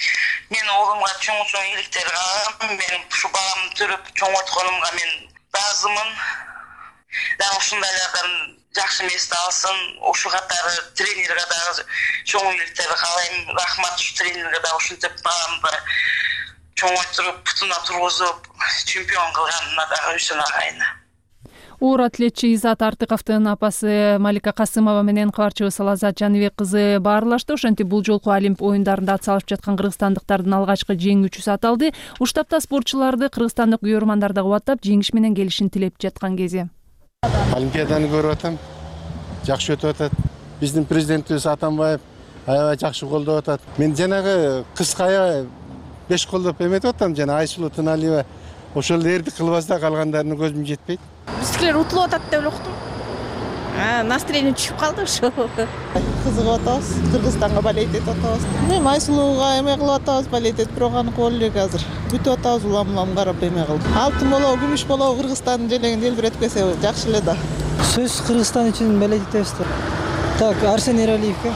Мен уулумга чоң-чоң ийгиликтер кылам. Мен ушу баламды төрөп чоңойтконумга мен ыраазымын. Дагы ушундайлардан жакшы месте алсын, ушу катары тренерге дагы чоң ийгиликтер каалайм. Рахмат ушу тренерге дагы ушинтип баламды чоңойтуруп, бутуна тургузуп, чемпион кылганына дагы Үсен агайына. Оор атлетчи Изат Артыковдун апасы Малика Касымова менен кабарчыбыз Лазат Жаныбек кызы баарлашты. Ошентип бул жолку Олимп оюндарында атсалышып жаткан кыргызстандыктардын алгачкы жеңүүчүсү аталды. Уштапта спортчуларды кыргызстандык күйөрмандар да кубаттап, жеңиш менен келишин тилеп жаткан кези. Олимпиаданы көрүп атам. Жакшы өтүп атат. Биздин президентибиз Атамбаев аябай жакшы колдоп атат. Мен жанагы кызга аябай беш колдоп эметип атам, жана Айсулуу Тыналиева ошол эрдик кылбаса калгандарына көзүм жетпейт. Биздикилер утулуп атат деп электим. А, настроение түшүп калды ошо. Кызыгып атабыз, Кыргызстанга болеть этип атабыз. Мен Айсулууга эме кылып атабыз, болеть этип, бирок аны кол элек азыр. Бүтүп атабыз, улам-улам карап эме кылып. Алтын болобу, күмүш болобу, Кыргызстандын желегин желбиреткесе жакшы эле да. Сөз Кыргызстан үчүн болеть этебиз. Так, Арсен Эралиевге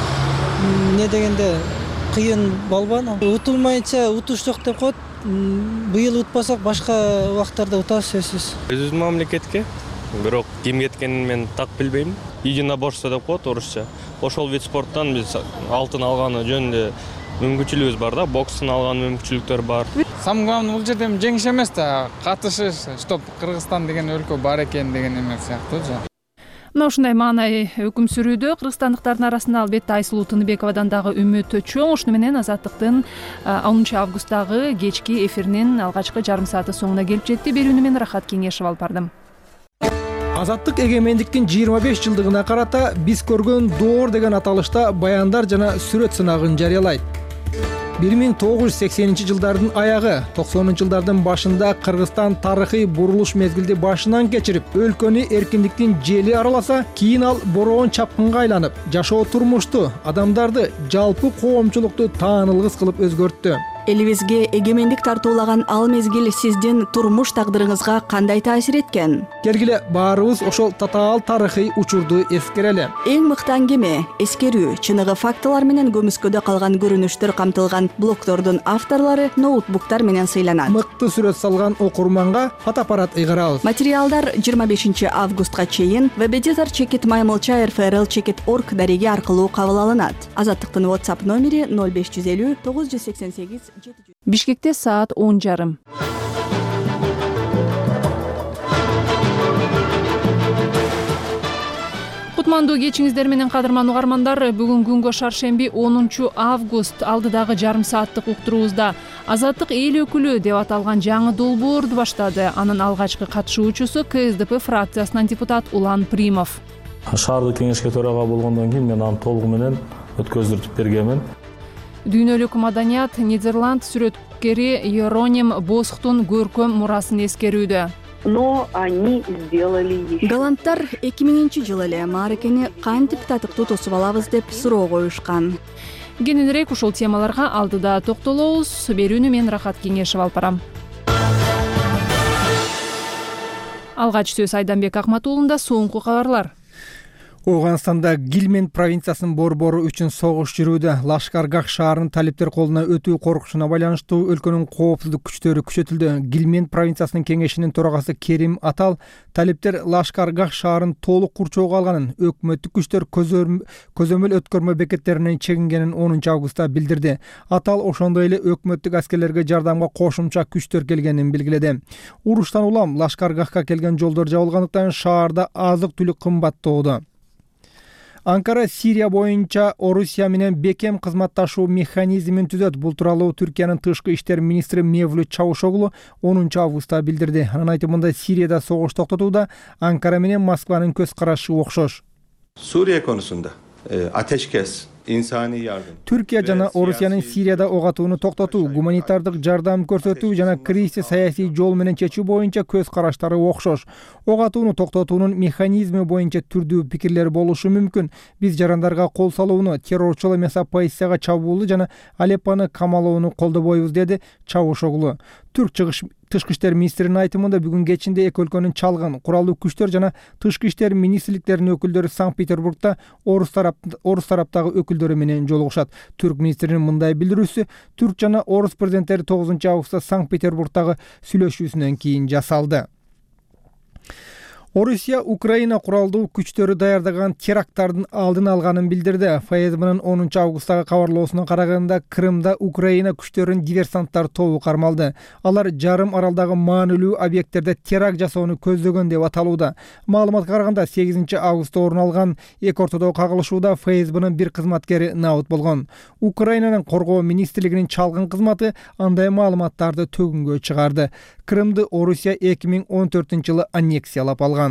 эмне дегенде кыйын болбону. Утулмайынча утуш жок деп коет. Быйыл утпасак башка убактарда утабыз сөзсүз. Өзүбүздүн мамлекетке, бирок ким кеткенин мен так билбейм. Единоборство деп коет орусча. Ошол вид спорттон биз алтын алганы жөнүндө мүмкүнчүлүгүбүз бар да, бокстун алган мүмкүнчүлүктөр бар. Самое главное бул жерде жеңиш эмес да, катышыш, чтоб Кыргызстан деген өлкө бар экен деген эме сыяктуу жа. Мына ушундай маанай өкүм сүрүүдө. Кыргызстандыктардын арасында албетте Айсулуу Тыныбековадан дагы үмүт чоң. Ушуну менен Азаттыктын онунчу августдагы кечки эфиринин алгачкы жарым сааты соңуна келип жетти. Берүүнү мен Рахат Кеңешев алып бардым. Азаттык эгемендиктин жыйырма беш жылдыгына карата биз көргөн доор деген аталышта баяндар жана сүрөт сынагын жарыялайт. бир миң тогуз жүз сексенинчи жылдардын аягы, токсонунчу жылдардын башында Кыргызстан тарыхый бурулуш мезгилди башынан кечирип, өлкөнү эркиндиктин жели араласа, кийин ал бороон чапкынга айланып, жашоо турмушту, адамдарды, жалпы коомчулукту таанылгыс кылып өзгөрттү. Элибизге эгемендик тартуулаган ал мезгил сиздин турмуш тагдырыңызга кандай таасир эткен? Келгиле баарыбыз ошол татаал тарыхый учурду эскерели. Эң мыкты аңгеме, эскерүү, чыныгы фактылар менен көмүскөдө калган көрүнүштөр камтылган блогтордун авторлору ноутбуктар менен сыйланат. Мыкты сүрөт салган окурманга фотоаппарат ыйгарабыз. Материалдар жыйырма бешинчи августка чейин веб-эдитор чекит маймылча эр эф эр эл чекит точка орг дареги аркылуу кабыл алынат. Азаттыктын WhatsApp номери ноль беш жүз элүү тогуз жүз сексен сегиз. Бишкекте саат он жарым. Кутмандуу кечиңиздер менен кадырман угармандар, бүгүн күнгө шаршемби онунчу август алдыдагы жарым сааттык уктуруубузда Азаттык эл өкүлү деп аталган жаңы долбоорду баштады. Анын алгачкы катышуучусу ка эс дэ пэ фракциясынан депутат Улан Примов. Шаардык кеңешке төрага болгондон кийин мен аны толугу менен өткөздүртүп бергенмин. Дүйнөлүк маданият Нидерланд сүрөткери Ероним Босхтун көркөм мурасын эскерүүдө. Но они сделали. Голландтар эки миңинчи жылы эле мааракени кантип татыктуу тосуп алабыз деп суроо коюшкан. Кененирээк ушул темаларга алдыда токтолобуз. Берүүнү мен Рахат Кеңешев алып барам. Алгач сөз Айданбек Акматуулунда. Соңку кабарлар. Ооганстанда Гилмент провинциясынын борбору үчүн согуш жүрүүдө. Лашкаргах шаарынын талиптер колуна өтүү коркунучуна байланыштуу өлкөнүн коопсуздук күчтөрү күчөтүлдү. Гилмент провинциясынын кеңешинин төрагасы Керим Атал талиптер Лашкаргах шаарын толук курчоого алганын, өкмөттүк күчтөр көзөмөл өткөрмө бекеттеринен чегингенин онунчу августта билдирди. Атал ошондой эле өкмөттүк аскерлерге жардамга кошумча күчтөр келгенин белгиледи. Уруштан улам Лашкаргахка келген жолдор жабылгандыктан шаарда азык-түлүк кымбаттоодо. Анкара Сирия боюнча Орусия менен бекем кызматташуу механизмин түзөт. Бул тууралуу Түркиянын тышкы иштер министри Мевлют Чавушоглу онунчу августта билдирди. Анын айтымында Сирияда согуш токтотууда Анкара менен Москванын көз карашы окшош. Suriye konusunda ateşkes, insani yardım. Türkiye жана Орусиянын Сирияда ок атууну токтотуу, гуманитардык жардам көрсөтүү жана кризисти саясий жол менен чечүү боюнча көз караштары окшош. Ок атууну токтотуунун механизми боюнча түрдүү пикирлер болушу мүмкүн. Биз жарандарга кол салууну, террорчул эмес оппозицияга чабуулду жана Алеппону камалоону колдобойбуз, деди Чавушоглу. Түрк тышкы иштер министринин айтымында бүгүн кечинде эки өлкөнүн чалгын куралдуу күчтөр жана тышкы иштер министрликтеринин өкүлдөрү Санкт-Петербургда орус тараптагы өкүлдөрү менен жолугушат. Түрк министринин мындай билдирүүсү түрк жана орус президенттери тогузунчу августта Санкт-Петербургдагы сүйлөшүүсүнөн кийин жасалды. Орусия Украина куралдуу күчтөрү даярдаган теракттардын алдын алганын билдирди. эф эс бнын онунчу августтагы кабарлоосуна караганда Крымда Украина күчтөрүнүн диверсанттар тобу кармалды. Алар жарым аралдагы маанилүү объекттерде теракт жасоону көздөгөн деп аталууда. Маалыматка караганда сегизинчи августта орун алган эки ортодогу кагылышууда эф эс бнын бир кызматкери набыт болгон. Украинанын коргоо министрлигинин чалгын кызматы андай маалыматтарды төгүнгө чыгарды. Крымды Орусия эки миң он төртүнчү жылы аннексиялап алган.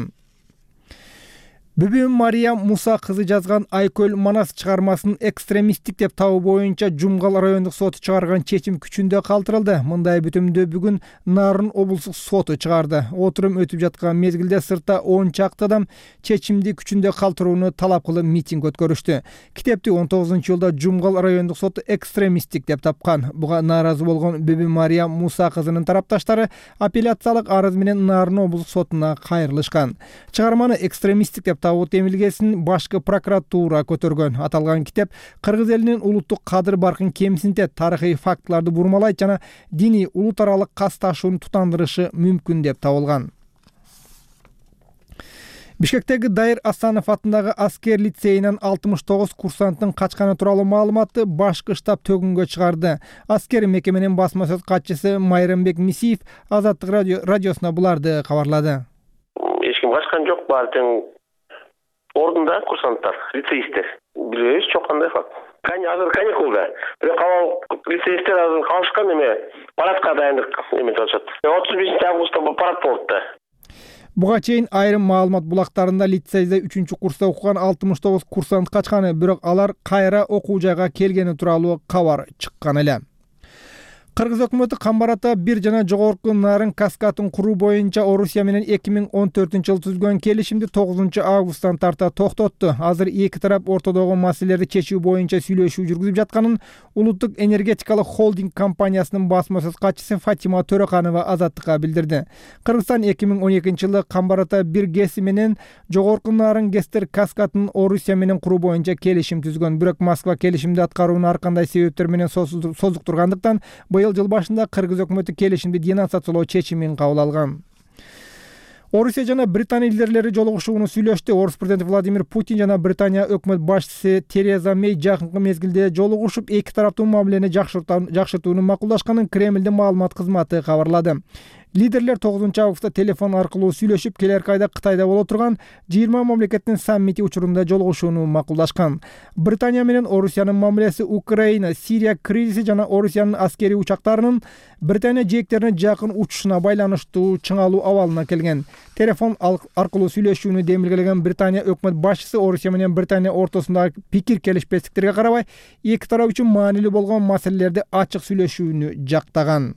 Бүбү Мария Муса кызы жазган Айкөл Манас чыгармасын экстремисттик деп табуу боюнча Жумгал райондук соту чыгарган чечим күчүндө калтырылды. Мындай бүтүмдү бүгүн Нарын облустук соту чыгарды. Отурум өтүп жаткан мезгилде сыртта он чакты адам чечимди күчүндө калтырууну талап кылып митинг өткөрүштү. Китепти он тогузунчу жылда Жумгал райондук соту экстремисттик деп тапкан. Буга нааразы болгон Бүбү Мария Муса кызынын тарапташтары апелляциялык арыз менен Нарын облустук сотуна кайрылышкан. Чыгарманы экстремисттик деп табуу темилгесин башкы прокуратура көтөргөн. Аталган китеп кыргыз элинин улуттук кадыр баркын кемсинтет, тарыхый фактыларды бурмалайт жана диний улут аралык касташууну тутандырышы мүмкүн деп табылган. Бишкектеги Дайыр Асанов атындагы аскер лицейинен алтымыш тогуз курсанттын качканы тууралуу маалыматты башкы штаб төгүнгө чыгарды. Аскер мекеменин басма сөз катчысы Майрамбек Мисиев Азаттык радио радиосуна буларды кабарлады. Эч ким качкан жок, баары тең ордунда курсанттар, лицеисттер. Билебиз, жок кандай факт. Кане азыр каникулда. Бирок кабал лицеисттер азыр калышкан эме парадка дайындык эметип атышат. отуз бешинчи августта парад болот да. Буга чейин айрым маалымат булактарында лицейде үчүнчү курста окуган алтымыш тогуз курсант качканы, бирок алар кайра окуу жайга келгени тууралуу кабар чыккан эле. Кыргыз өкмөтү Камбарата бир жана жогорку нарын каскадын куруу боюнча Орусия менен эки миң он төртүнчү жылы түзгөн келишимди тогузунчу августтан тарта токтотту. Азыр эки тарап ортодогу маселелерди чечүү боюнча сүйлөшүү жүргүзүп жатканын Улуттук энергетикалык холдинг компаниясынын басма сөз катчысы Фатима Төрөканова Азаттыкка билдирди. Кыргызстан эки миң он экинчи жылы Камбарата бир гэси менен жогорку нарын гэстер каскадын Орусия менен куруу боюнча келишим түзгөн. Бирок Москва келишимди аткарууну ар кандай себептер менен созуктургандыктан быйыл жыл башында Кыргыз өкмөтү келишимди денонсациялоо чечимин кабыл алган. Орусия жана Британия лидерлери жолугушууну сүйлөштү. Орус президенти Владимир Путин жана Британия өкмөт башчысы Тереза Мей жакынкы мезгилде жолугушуп, эки тараптуу мамилени жакшыртууну макулдашканын Кремлдин маалымат кызматы кабарлады. Лидерлер тогузунчу августта телефон аркылуу сүйлөшүп, келер айда Кытайда боло турган жыйырма мамлекеттин саммити учурунда жолугушууну макулдашкан. Британия менен Орусиянын мамилеси Украина, Сирия кризиси жана Орусиянын аскерий учактарынын Британия жээктерине жакын учушуна байланыштуу чыңалуу абалына келген. Телефон аркылуу сүйлөшүүнү демилгелеген Британия өкмөт башчысы Орусия менен Британия ортосундагы пикир келишпестиктерге карабай, эки тарап үчүн маанилүү болгон маселелерди ачык сүйлөшүүнү жактаган.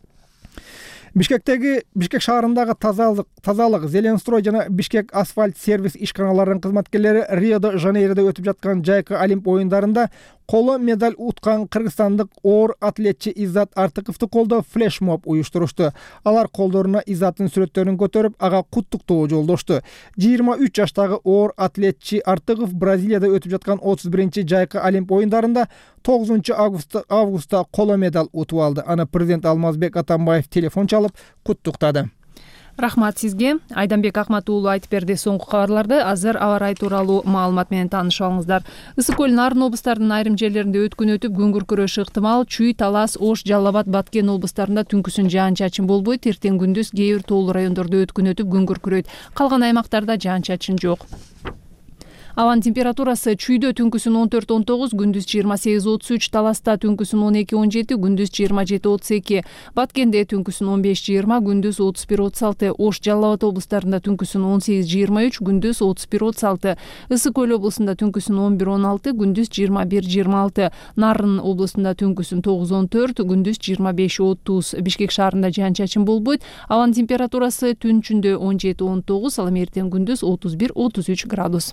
Бишкектеги Бишкек шаарындагы тазалык, тазалык, Зеленстрой жана Бишкек асфальт сервис ишканаларынын кызматкерлери Рио-де-Жанейрода өтүп жаткан жайкы Олимп оюндарында коло медаль уткан кыргызстандык оор атлетчи Иззат Артыковду колдоп флешмоб уюштурушту. Алар колдоруна Иззаттын сүрөттөрүн көтөрүп, ага куттуктоо жолдошту. жыйырма үч жаштагы оор атлетчи Артыков Бразилияда өтүп жаткан отуз биринчи жайкы Олимп оюндарында тогузунчу августта коло медаль утуп алды. Аны президент Алмазбек Атамбаев телефон чалып куттуктады. Рахмат сизге. Айданбек Акмат уулу айтып берди соңку кабарларды. Азыр аба ырайы тууралуу маалымат менен таанышып алыңыздар. Ысык көл Нарын облустарынын айрым жерлеринде өткүн өтүп, күн күркүрөшү ыктымал. Чүй, Талас, Ош, Жалал Абад, Баткен облустарында түнкүсүн жаан-чачын болбойт. Эртең күндүз кээ бир тоолуу райондордо өткүн өтүп, күн күркүрөйт. Калган аймактарда жаан-чачын жок. Абанын температурасы Чүйдө түнкүсүн он төрт он тогуз, күндүз жыйырма сегиз отуз үч, Таласта түнкүсүн он эки он жети, күндүз жыйырма жети отуз эки, Баткенде түнкүсүн он беш жыйырма, күндүз отуз бир отуз алты, Ош, Жалал Абад облустарында түнкүсүн он сегиз жыйырма үч, күндүз отуз бир отуз алты, Ысык көл облусунда түнкүсүн он бир он алты, күндүз жыйырма бир жыйырма алты, Нарын облусунда түнкүсүн тогуз он төрт, күндүз жыйырма беш отуз. Бишкек шаарында жаан-чачын болбойт. Абанын температурасы түн ичинде он жети он тогуз, ал эми эртең күндүз отуз бир отуз үч градус.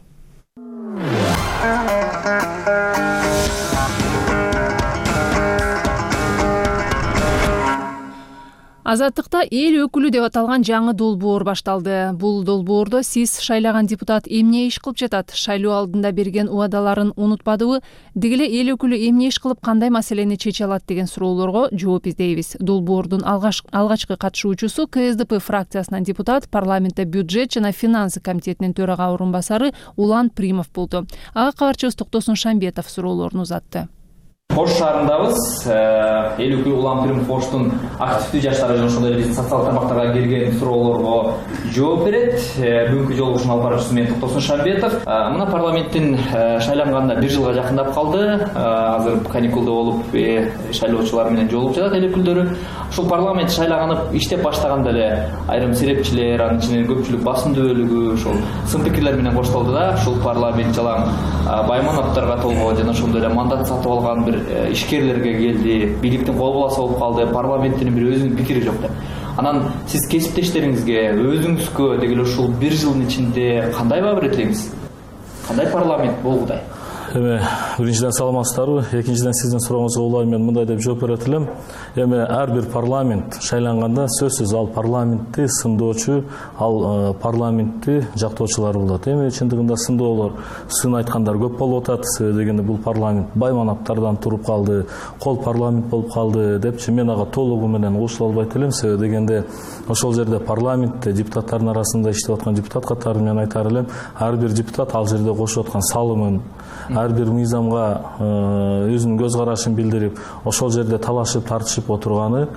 Азаттыкта эл өкүлү деп аталган жаңы долбоор башталды. Бул долбоордо сиз шайлаган депутат эмне иш кылып жатат? Шайлоо алдында берген убадаларын унутпадыбы? Деги эле эл өкүлү эмне иш кылып, кандай маселени чече алат деген суроолорго жооп издейбиз. Долбоордун алгачкы катышуучусу Ка Эс Ди Пи фракциясынан депутат, парламентте бюджет жана финансы комитетинин төрага орун басары Улан Примов болду. Ага кабарчыбыз Токтосун Шамбетов суроолорун узатты. Ош шаарындабыз. Эл өкүлү Улан Примов Оштун активдүү жаштары жана ошондой эле биздин социалдык тармактарга келген суроолорго жооп берет. Бүгүнкү жолугушуунун алып баруучусу мен Токтосун Шамбетов. Мына парламенттин шайланганына бир жылга жакындап калды. Азыр каникулда болуп, шайлоочулар менен жолугуп жатат эл өкүлдөрү. Ушул парламент шайланып иштеп баштаганда эле айрым серепчилер, анын ичинен көпчүлүк басымдуу бөлүгү ошол сын пикирлер менен коштолду да. Ушул парламент жалаң баймановторго толгоо жана ошондой эле мандат сатып алган бир ишкерлерге келди, бийликтин кол баласы болуп калды, парламенттин бир өзүнүн пикири жок деп. Анан сиз кесиптештериңизге, өзүңүзгө деги эле ушул бир жылдын ичинде кандай баа беретиңиз? Кандай парламент болгудай? Эми биринчиден саламатсыздарбы, экинчиден сиздин сурооңузга улай мен мындай деп жооп берет элем. Эми ар бир парламент шайланганда сөзсүз ал парламентти сындоочу, ал парламентти жактоочулар болот. Эми чындыгында сындоолор, сын айткандар көп болуп атат. Себеби дегенде бул парламент баймановтордон туруп калды, кол парламент болуп калды депчи мен ага толугу менен кошула албайт элем. Себеби дегенде ошол жерде парламентте депутаттардын арасында иштеп аткан депутат катары мен айтар элем, ар бир депутат ал жерде кошуп аткан салымын, ар бир мыйзамга өзүнүн көз карашын билдирип, ошол жерде талашып, тартышып отурганы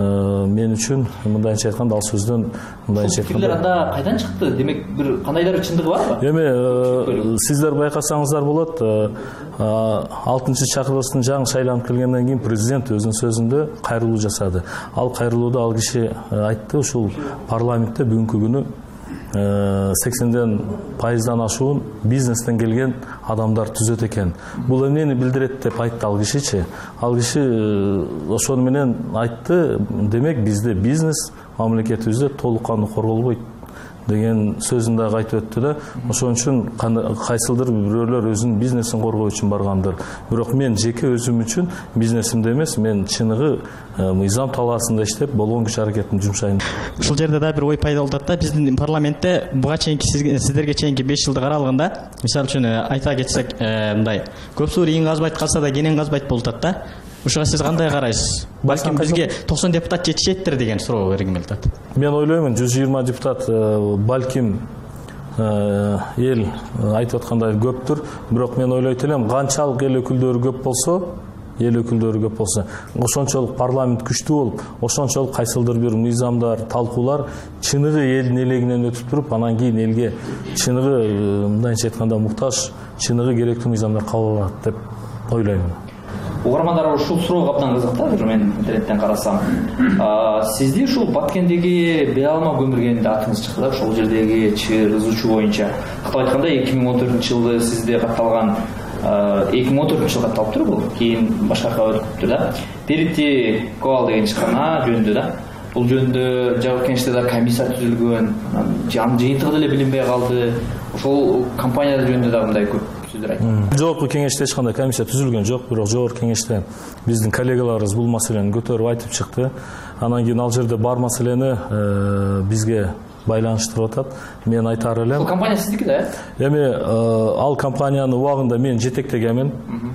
мен үчүн мындайча айтканда ал сөздөн мындайча айтканда пикирлер анда кайдан чыкты? Демек бир кандайдыр бир чындыгы барбы? Эми сиздер байкасаңыздар болот, алтынчы чакырылыштын жаңы шайланып келгенден кийин президент өзүнүн сөзүндө кайрылуу жасады. Ал кайрылууда ал киши айтты, ушул парламентте бүгүнкү күнү сексенден пайыздан ашуун бизнестен келген адамдар түзөт экен. Бул эмнени билдирет деп айтты ал кишичи. Ал киши ошону менен айтты, демек бизде бизнес мамлекетибизде толук кандуу корголбойт деген сөзүн дагы айтып өттү да. Ошон үчүн кайсылдыр бирөөлөр өзүнүн бизнесин коргоо үчүн баргандыр. Бирок мен жеке өзүм үчүн бизнесимде эмес, мен чыныгы мыйзам талаасында иштеп болгон күч аракетимди жумшайм. Ушул жерде да бир ой пайда болуп атат да. Биздин парламентте буга чейинки сиздерге чейинки беш жылдык аралыгында, мисалы үчүн айта кетсек, мындай көп суу ийин казбайт калса да кенен казбайт болуп атат да. Ушуга сиз кандай карайсыз? Балким бизге токсон депутат жетишеттир деген суроо келип атат. Мен ойлоймун жүз жыйырма депутат балким эл айтып аткандай көптүр, бирок мен ойлойт элем канчалык эл өкүлдөрү көп болсо, эл өкүлдөрү көп болсо, ошончолук парламент күчтүү болуп, ошончолук кайсылдыр бир мыйзамдар, талкуулар чыныгы элдин элегинен өтүп туруп, анан кийин элге чыныгы мындайча айтканда муктаж, чыныгы керектүү мыйзамдар кабыл алат деп ойлоймун. Угармандар ушул суроо абдан кызык да, бир мен интернеттен карасам. Сизди ушул Баткендеги Беалма көмүргенде атыңыз чыкты да, ошол жердеги чыр ызучу боюнча. Катып айтканда эки миң он төртүнчү жылы сизде катталган, эки миң он төртүнчү жылы катталыптыр бул, кийин башкака өтүптүр да. Перити Коал деген ишкана жөнүндө да. Бул жөнүндө жабык кеңеште да комиссия түзүлгөн, жан жыйынтыгы деле билинбей калды. Ошол компания жөнүндө да мындай көп сөздөр айтты. Жогорку кеңеште эч кандай комиссия түзүлгөн жок, бирок жогорку кеңеште биздин коллегаларыбыз бул маселени көтөрүп айтып чыкты. Анан кийин ал жерде бар маселени бизге байланыштырып атат. Мен айтар элем. Бул компания сиздики да, э? Эми ал компанияны убагында мен жетектегенмин.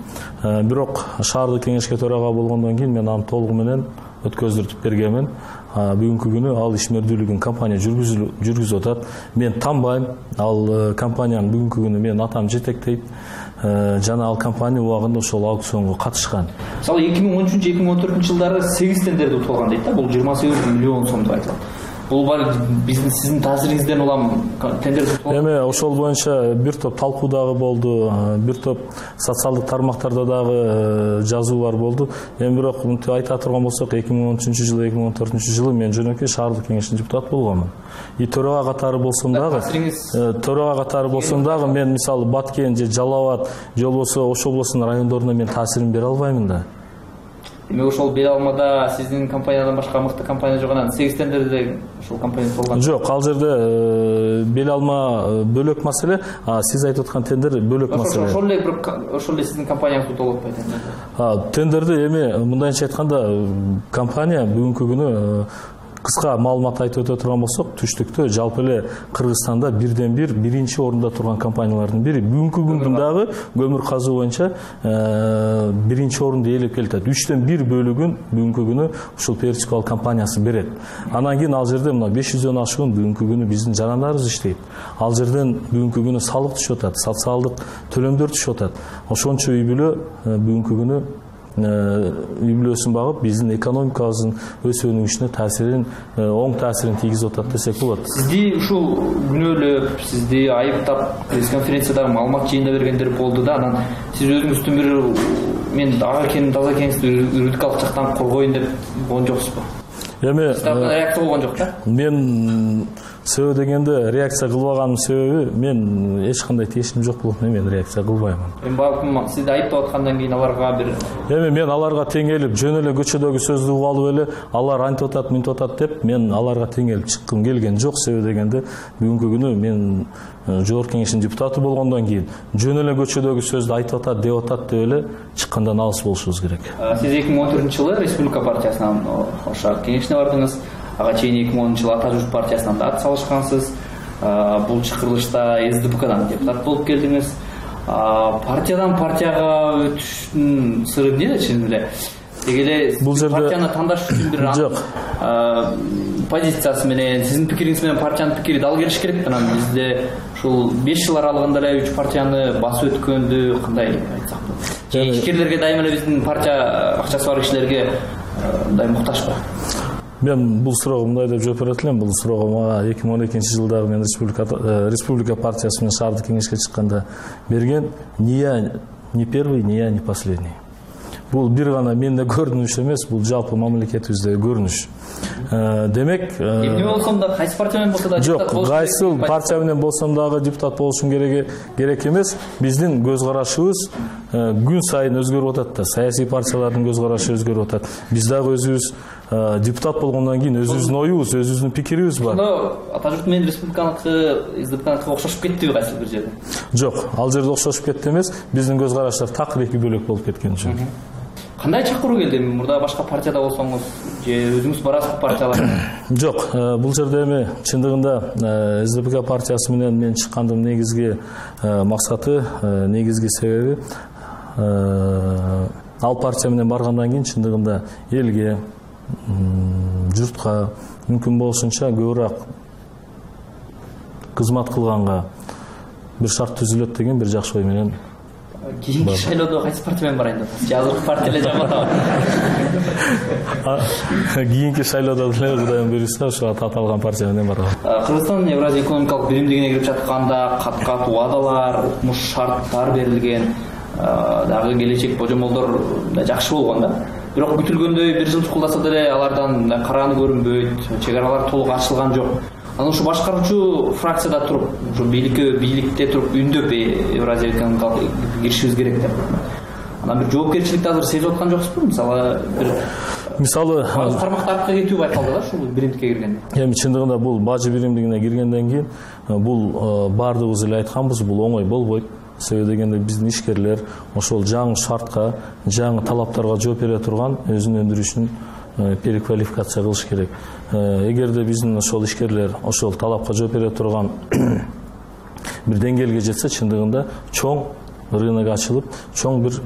Бирок шаардык кеңешке төрага болгондон кийин мен аны толугу менен өткөздүртүп бергенмин. Бүгүнкү күнү ал ишмердүүлүгүн компания жүргүзүп атат. Мен танбайм. Ал компаниянын бүгүнкү күнү мен атам жетектейт. Жана ал компания убагында ошол аукционго катышкан. Мисалы эки миң он үчүнчү эки миң он төртүнчү жылдары сегиз тендерди утулган дейт да. Бул жыйырма сегиз миллион сом деп айтылат. Бул бар биздин сиздин таасириңизден улам тендер утулган. Эми ошол боюнча бир топ талкуу дагы болду, бир топ социалдык тармактарда дагы жазуулар болду. Эми бирок мынтип айта турган болсок, эки миң он үчүнчү жылы, эки миң он төртүнчү жылы мен жөнөкөй шаардык кеңештин депутаты болгонмун. И төрага катары болсом дагы, төрага катары болсом дагы мен мисалы Баткен же Жалал Абад, же болбосо Ош облусунун райондоруна мен таасирим бере албаймын да. Демек ошол Беалмада сиздин компаниядан башка мыкты компания жок, анан сегиз тендерде ошол компания болгон. Жок, ал жерде Беалма бөлөк маселе, а сиз айтып аткан тендер бөлөк маселе. Ошол эле бир ошол эле сиздин компанияңыз утулуп атпайбы? Тендерди эми мындайча айтканда компания бүгүнкү күнү кыска маалымат айтып өтө турган болсок, түштүктө жалпы эле Кыргызстанда бирден бир биринчи орунда турган компаниялардын бири. Бүгүнкү күндүн дагы көмүр казуу боюнча биринчи орунду ээлеп келатат. үчтөн бир бөлүгүн бүгүнкү күнү ушул Перчикал компаниясы берет. Анан кийин ал жерде мына беш жүздөн ашуун бүгүнкү күнү биздин жарандарыбыз иштейт. Ал жерден бүгүнкү күнү салык түшүп атат, социалдык төлөмдөр түшүп атат. Ошончо үй бүлө бүгүнкү күнү үй бүлөсүн багып биздин экономикабыздын өсүп өнүгүшүнө таасирин, оң таасирин тийгизип атат десек болот. Сизди ушул күнөөлөп, сизди айыптап пресс-конференциядагы маалымат жыйында бергендер болду да, анан сиз өзүңүздүн бир мен ага экенин таза экениңизди юридикалык жактан коргоюн деп болгон жоксузбу? Эми реакция болгон жок да? Мен себеби дегенде реакция кылбаганымдын себеби мен эч кандай тиешим жок болгондон мен реакция кылбаймын. Эми балким сизди айыптап аткандан кийин аларга бир Эми мен аларга тең келип, жөн эле көчөдөгү сөздү угуп алып эле алар антип атат, мынтип атат деп мен аларга тең келип чыккым келген жок. Себеби дегенде бүгүнкү күнү мен жогорку кеңештин депутаты болгондон кийин жөн эле көчөдөгү сөздү айтып атат, деп атат деп эле чыккандан алыс болушубуз керек. Сиз эки миң он төртүнчү жылы Республика партиясынан Ош кеңешине бардыңыз. Ага чейин эки миң онунчу жылы Ата журт партиясынан да ат салышкансыз. Бул чакырылышта эс ди пэ кадан депутат болуп келдиңиз. Партиядан партияга өтүштүн сыры эмнеде чын эле? Деги эле бул жерде партияны тандаш үчүн бир жок позициясы менен, сиздин пикириңиз менен партиянын пикири дал келиш керек. Анан бизде ушул беш жыл аралыгында эле үч партияны басып өткөндү кандай айтсак болот? Ишкерлерге дайыма эле биздин партия акчасы бар кишилерге мындай муктажбы? Мен бул суроого мындай деп жооп берет элем. Бул суроого мага эки миң он экинчи жылдагы мен республика республика партиясы менен шаардык кеңешке чыкканда берген ни я не первый, ни я не последний. бул бир гана менде көрүнүш эмес, бул жалпы мамлекетибизде көрүнүш. Демек, эмне болсом да, кайсы партия менен болсо да депутат болуш керек. Кайсы партия менен болсом дагы депутат болушум керек керек эмес. Биздин көз карашыбыз күн сайын өзгөрүп атат да. Саясий партиялардын көз карашы өзгөрүп атат. Биз дагы өзүбүз депутат болгондон кийин өзүбүздүн оюбуз, өзүбүздүн пикирибиз бар. Ата журт менен республиканыкы, СДПныкы окшошуп кеттиби кайсы бир жерде? Жок, ал жерде окшошуп кетти эмес. Биздин көз караштар такыр эки бөлөк болуп кеткен үчүн. Кандай чакыруу келди? Мурда башка партияда болсоңуз же өзүңүз барасыз партияларга? Жок, бул жерде эми чындыгында СДП партиясы менен мен чыккандын негизги максаты, негизги себеби ал партия менен баргандан кийин чындыгында элге, журтка мүмкүн болушунча көбүрөөк кызмат кылганга бир шарт түзүлөт деген бир жакшы ой менен. Кийинки шайлоодо кайсы партия менен барайын деп атасыз? Азыркы партия эле жаматабы? Кийинки шайлоодо деле Кудайым буйруса ошо аталган партия менен барам. Кыргызстан Евразия экономикалык биримдигине кирип жатканда кат-кат убадалар, укмуш шарттар берилген, дагы келечек божомолдор да жакшы болгон да. Бирок күтүлгөндөй бир жыл чукулдаса деле алардан карааны көрүнбөйт, чек аралар толук ачылган жок. Анан ушу башкаруучу фракцияда туруп, ушу бийликке бийликте туруп үндөп Евразия экономикалык киришибиз керек деп. Анан бир жоопкерчиликти азыр сезип аткан жоксузбу? Мисалы бир Мисалы тармакты артка кетүү байкалды да ушул биримдикке киргенде. Эми чындыгында бул бажы биримдигине киргенден кийин бул баардыгыбыз эле айтканбыз, бул оңой болбойт. Себеби дегенде биздин ишкерлер ошол жаңы шартка, жаңы талаптарга жооп бере турган өзүнүн өндүрүшүн переквалификация кылыш керек. Эгерде биздин ошол ишкерлер ошол талапка жооп бере турган бир деңгээлге жетсе, чындыгында чоң рынок ачылып, чоң бир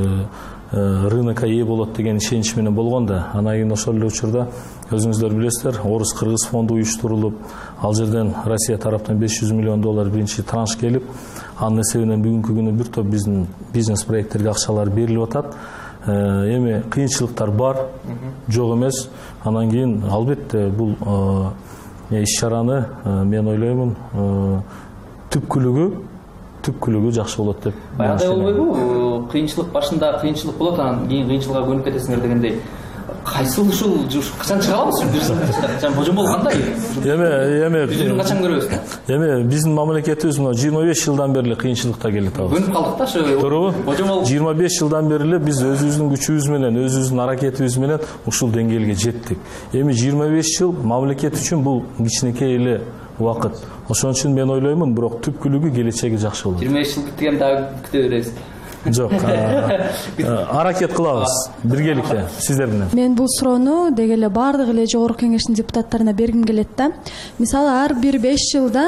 рынокко ээ болот деген ишенич менен болгон да. Анан кийин ошол эле учурда өзүңүздөр билесиздер, Орус-Кыргыз фонду уюштурулуп, ал жерден Россия тараптан беш жүз миллион доллар биринчи транш келип, анын эсебинен бүгүнкү күнү бир топ биздин бизнес проекттерге акчалар берилип атат. Эми кыйынчылыктар бар, жок эмес. Анан кийин албетте бул иш-чараны мен ойлоймун түпкүлүгү түпкүлүгү жакшы болот деп. Баягыдай болбойбу? Кыйынчылык башында кыйынчылык болот, анан кийин кыйынчылыкка көнүп кетесиңер дегендей. Кайсыл ушул качан чыга алабыз? Жан божомол кандай? Эми эми Түзүлүн качан көрөбүз? Эми биздин мамлекетибиз мына жыйырма беш жылдан бери кыйынчылыкта келет атабыз. Көнүп калдык да ошо. Туурабы? Божомол жыйырма беш жылдан бери биз өзүбүздүн күчүбүз менен, өзүбүздүн аракетибиз менен ушул деңгээлге жеттик. Эми жыйырма беш жыл мамлекет үчүн бул кичинекей эле убакыт. Ошон үчүн мен ойлоймун, бирок түпкүлүгү келечеги жакшы болот. жыйырма беш жыл күткөн дагы күтө беребиз. Жок, аракет кылабыз биргеликте сиздер менен. Мен бул суроону деги эле баардык эле жогорку кеңештин депутаттарына бергим келет да. Мисалы ар бир беш жылда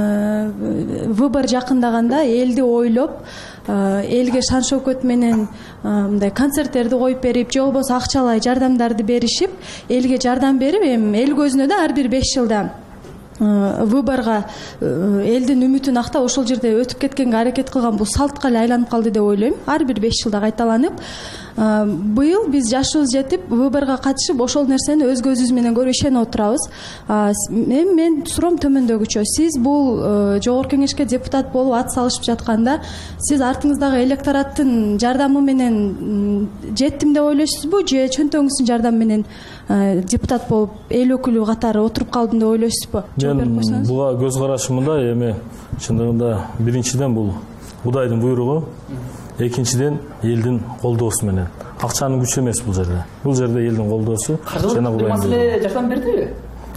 выбор жакындаганда элди ойлоп, элге шан шөкөт менен мындай концерттерди коюп берип, же болбосо акчалай жардамдарды беришип, элге жардам берип, эми эл көзүнө да ар бир беш жылда выборго элдин үмүтүн актап ошол жерде өтүп кеткенге аракет кылган бул салтка эле айланып калды деп ойлойм. Ар бир беш жылда кайталанып, быйыл биз жашыбыз жетип выборго катышып ошол нерсени өз көзүбүз менен көрүп ишенип отурабыз. Эми мен суроом төмөндөгүчө. Сиз бул жогорку кеңешке депутат болуп ат салышып жатканда, сиз артыңыздагы электораттын жардамы менен жеттим деп ойлойсузбу, же чөнтөгүңүздүн жардамы менен депутат болуп эл өкүлү катары отуруп калдым деп ойлойсузбу? Мен буга көз карашым мындай, эми чындыгында биринчиден бул Кудайдын буйругу, экинчиден элдин колдоосу менен. Акчанын күчү эмес бул жерде. Бул жерде элдин колдоосу жана Кудайдын маселе жардам бердиби?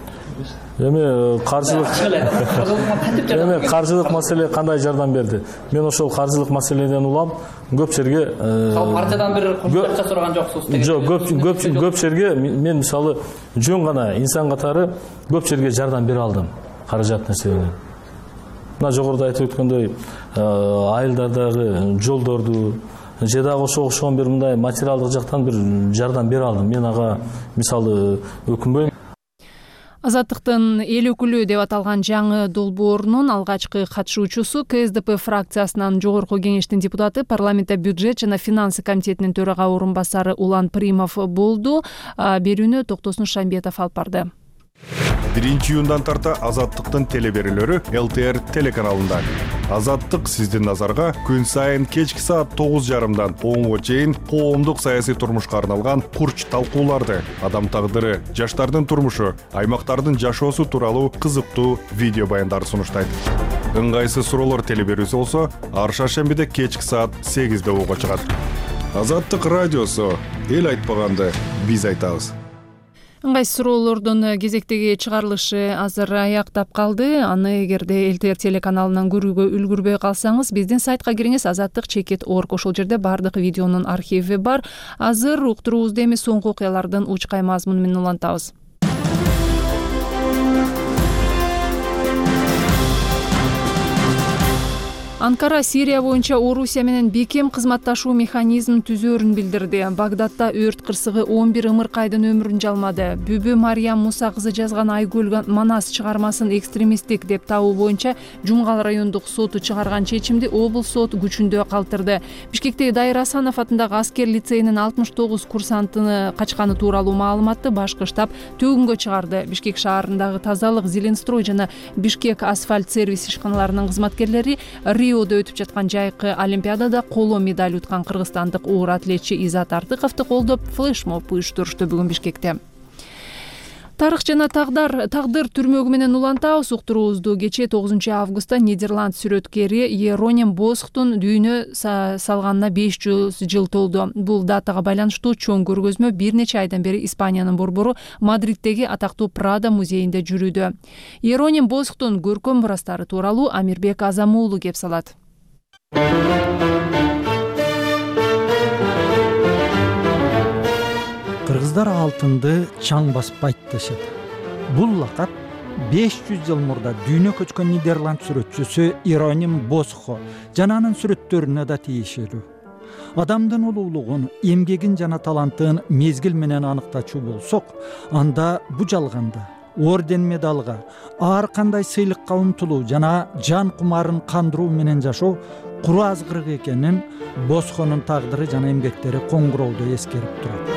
Эми каржылык эми каржылык маселе кандай жардам берди? Мен ошол каржылык маселеден улам көп жерге партиядан бир кошумча акча сураган жоксуз деген. Жок, көп көп жерге мен мисалы жөн гана инсан катары көп жерге жардам бере алдым каражаттын эсебинен. Мына жогоруда айтып өткөндөй, айылдардагы жолдорду же дагы ошого окшогон бир мындай материалдык жактан бир жардам бере алдым. Мен ага мисалы өкүнбөйм. Азаттыктын эл өкүлү деп аталган жаңы долбоорунун алгачкы катышуучусу КСДП фракциясынан жогорку кеңештин депутаты, парламентте бюджет жана финансы комитетинин төрага орун басары Улан Примов болду. Берүүнү Токтосун Шамбетов алып барды. биринчи июндан тарта Азаттыктын телеберүүлөрү эл тэ эр телеканалында. Азаттык сиздин назарга күн сайын кечки саат тогуз жарымдан онго чейин коомдук саясий турмушка арналган курч талкууларды, адам тагдыры, жаштардын турмушу, аймактардын жашоосу тууралуу кызыктуу видео баяндарды сунуштайт. Ыңгайсыз суроолор телеберүүсү болсо, ар шаршембиде кечки саат сегизде ого чыгат. Азаттык радиосу, эл айтпаганды биз айтабыз. Ыңгайсыз суроолордун кезектеги чыгарылышы азыр аяктап калды. Аны эгерде эл тэ эр телеканалынан көрүүгө үлгүрбөй калсаңыз, биздин сайтка кириңиз азаттык чекит точка орг. Ошол жерде бардык видеонун архиви бар. Азыр уктуруубузду эми соңку окуялардын учкай мазмуну менен улантабыз. Анкара Сирия боюнча Орусия менен бекем кызматташуу механизм түзөөрүн билдирди. Багдадда өрт кырсыгы он бир ымыркайдын өмүрүн жалмады. Бүбү Мариям Муса кызы жазган Айгөл Манас чыгармасын экстремисттик деп табуу боюнча Жумгал райондук соту чыгарган чечимди облус сот күчүндө калтырды. Бишкектеги Дайыр Асанов атындагы аскер лицейинин алтымыш тогуз курсантыны качканы тууралуу маалыматты башкы штаб төгүнгө чыгарды. Бишкек шаарындагы тазалык, Зеленстрой жана Бишкек асфальт сервис ишканаларынын кызматкерлери Риодо өтүп жаткан жайкы олимпиадада коло медаль уткан кыргызстандык оор атлетчи Изат Артыковду колдоп флешмоб уюштурушту бүгүн Бишкекте. Тарых жана тагдар тагдыр түрмөгү менен улантабыз. Уктуруубузду кечээ тогузунчу августта Нидерланд сүрөткери Ероним Босхтун дүйнө салганына беш жүз жыл толду. Бул датага байланыштуу чоң көргөзмө бир нече айдан бери Испаниянын борбору Мадриддеги атактуу Прада музейинде жүрүүдө. Ероним Босхтун көркөм мурастары тууралуу Амирбек Азамуулу кеп салат. Кыргыздар алтынды чаң баспайт дешет. Бул лакап беш жүз жыл мурда дүйнө көчкөн Нидерланд сүрөтчүсү Ероним Босхо жана анын сүрөттөрүнө да тийишелүү. Адамдын улуулугун, эмгегин жана талантын мезгил менен аныктачуу болсок, анда бу жалганда орден медалга, ар кандай сыйлыкка умтулуу жана жан кумарын кандыруу менен жашоо куру азгырык экенин Босхонун тагдыры жана эмгектери коңгуроодо эскерип турат.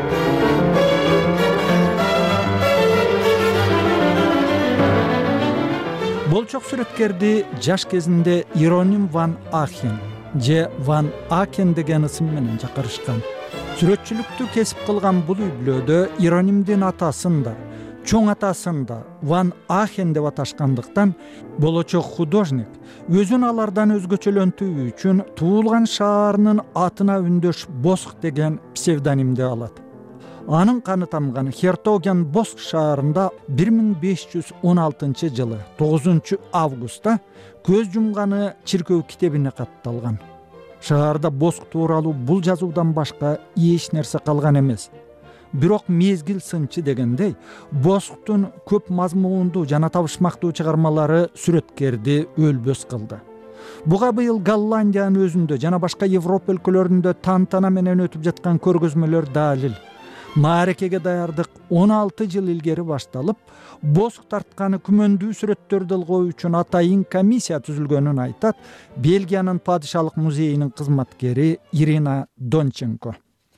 Болчок сүрөткерди жаш кезинде Ироним ван Ахен же Ван Акен деген ысым менен чакырышкан. Сүрөтчүлүктү кесип кылган бул үй бүлөдө Иронимдин атасын да, чоң атасын да Ван Ахен деп аташкандыктан болочок художник өзүн алардан өзгөчөлөнтүү үчүн туулган шаарынын атына үндөш Босх деген псевдонимди алат. Анын каны тамган Хертоген Босх шаарында бир миң беш жүз он алтынчы жылы тогузунчу августта көз жумганы чиркөө китебине катталган. Шаарда Босх тууралуу бул жазуудан башка эч нерсе калган эмес. Бирок мезгил сынчы дегендей, Босхтун көп мазмундуу жана табышмактуу чыгармалары сүрөткерди өлбөс кылды. Буга быйыл Голландиянын өзүндө жана башка Европа өлкөлөрүндө тантана менен өтүп жаткан көргөзмөлөр далил. Маарекеге даярдык он алты жыл илгери башталып, Босх тартканы күмөндүү сүрөттөрдү ылгоо үчүн атайын комиссия түзүлгөнүн айтат Бельгиянын падышалык музейинин кызматкери Ирина Донченко.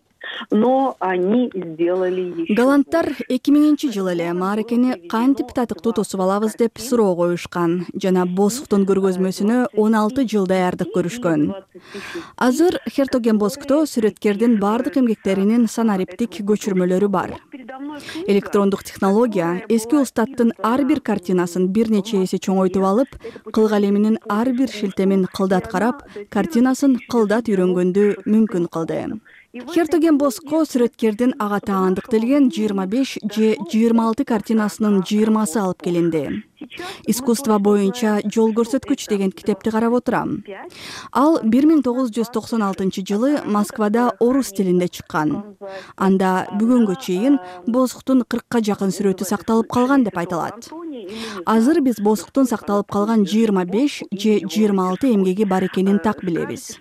Но они сделали еще. Голландтар эки миңинчи жылы эле маарекени кантип татыктуу тосуп алабыз деп суроо коюшкан жана Босхтун көргөзмөсүнө он алты жыл даярдык көрүшкөн. Азыр Хертоген Босхто сүрөткердин бардык эмгектеринин санариптик көчүрмөлөрү бар. Электрондук технология эски устаттын ар бир картинасын бир нече эсе чоңойтуп алып, кылга леминин ар бир шилтемин кылдат карап, картинасын кылдат үйрөнгөндү мүмкүн кылды. Хертоген Босхо сүрөткердин ага таандык делген жыйырма беш же жыйырма алты картинасынын жыйырмасы алып келинди. Искусство боюнча жол көрсөткүч деген китепти карап отурам. Ал бир миң тогуз жүз токсон алтынчы жылы Москвада орус тилинде чыккан. Анда бүгүнгө чейин Босхтун кыркка жакын сүрөтү сакталып калган деп айтылат. Азыр биз Босхтун сакталып калган жыйырма беш же жыйырма алты эмгеги бар экенин так билебиз.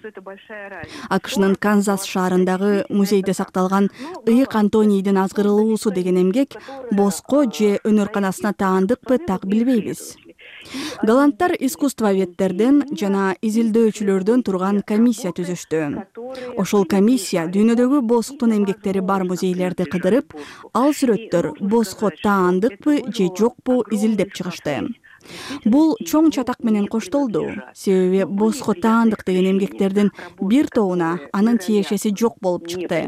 АКШнын Канзас шаарындагы музейде сакталган Ыйык Антонийдин азгырылуусу деген эмгек Босхо же өнөрканасына таандыкпы так билбейбиз. Голландтар искусствоведтерден жана изилдөөчүлөрдөн турган комиссия түзүштү. Ошол комиссия дүйнөдөгү Босхтун эмгектери бар музейлерди кыдырып, ал сүрөттөр Босхо таандыкпы же жокпу изилдеп чыгышты. Бул чоң чатак менен коштолду. Себеби Боско таандык деген эмгектердин бир тобуна анын тиешеси жок болуп чыкты.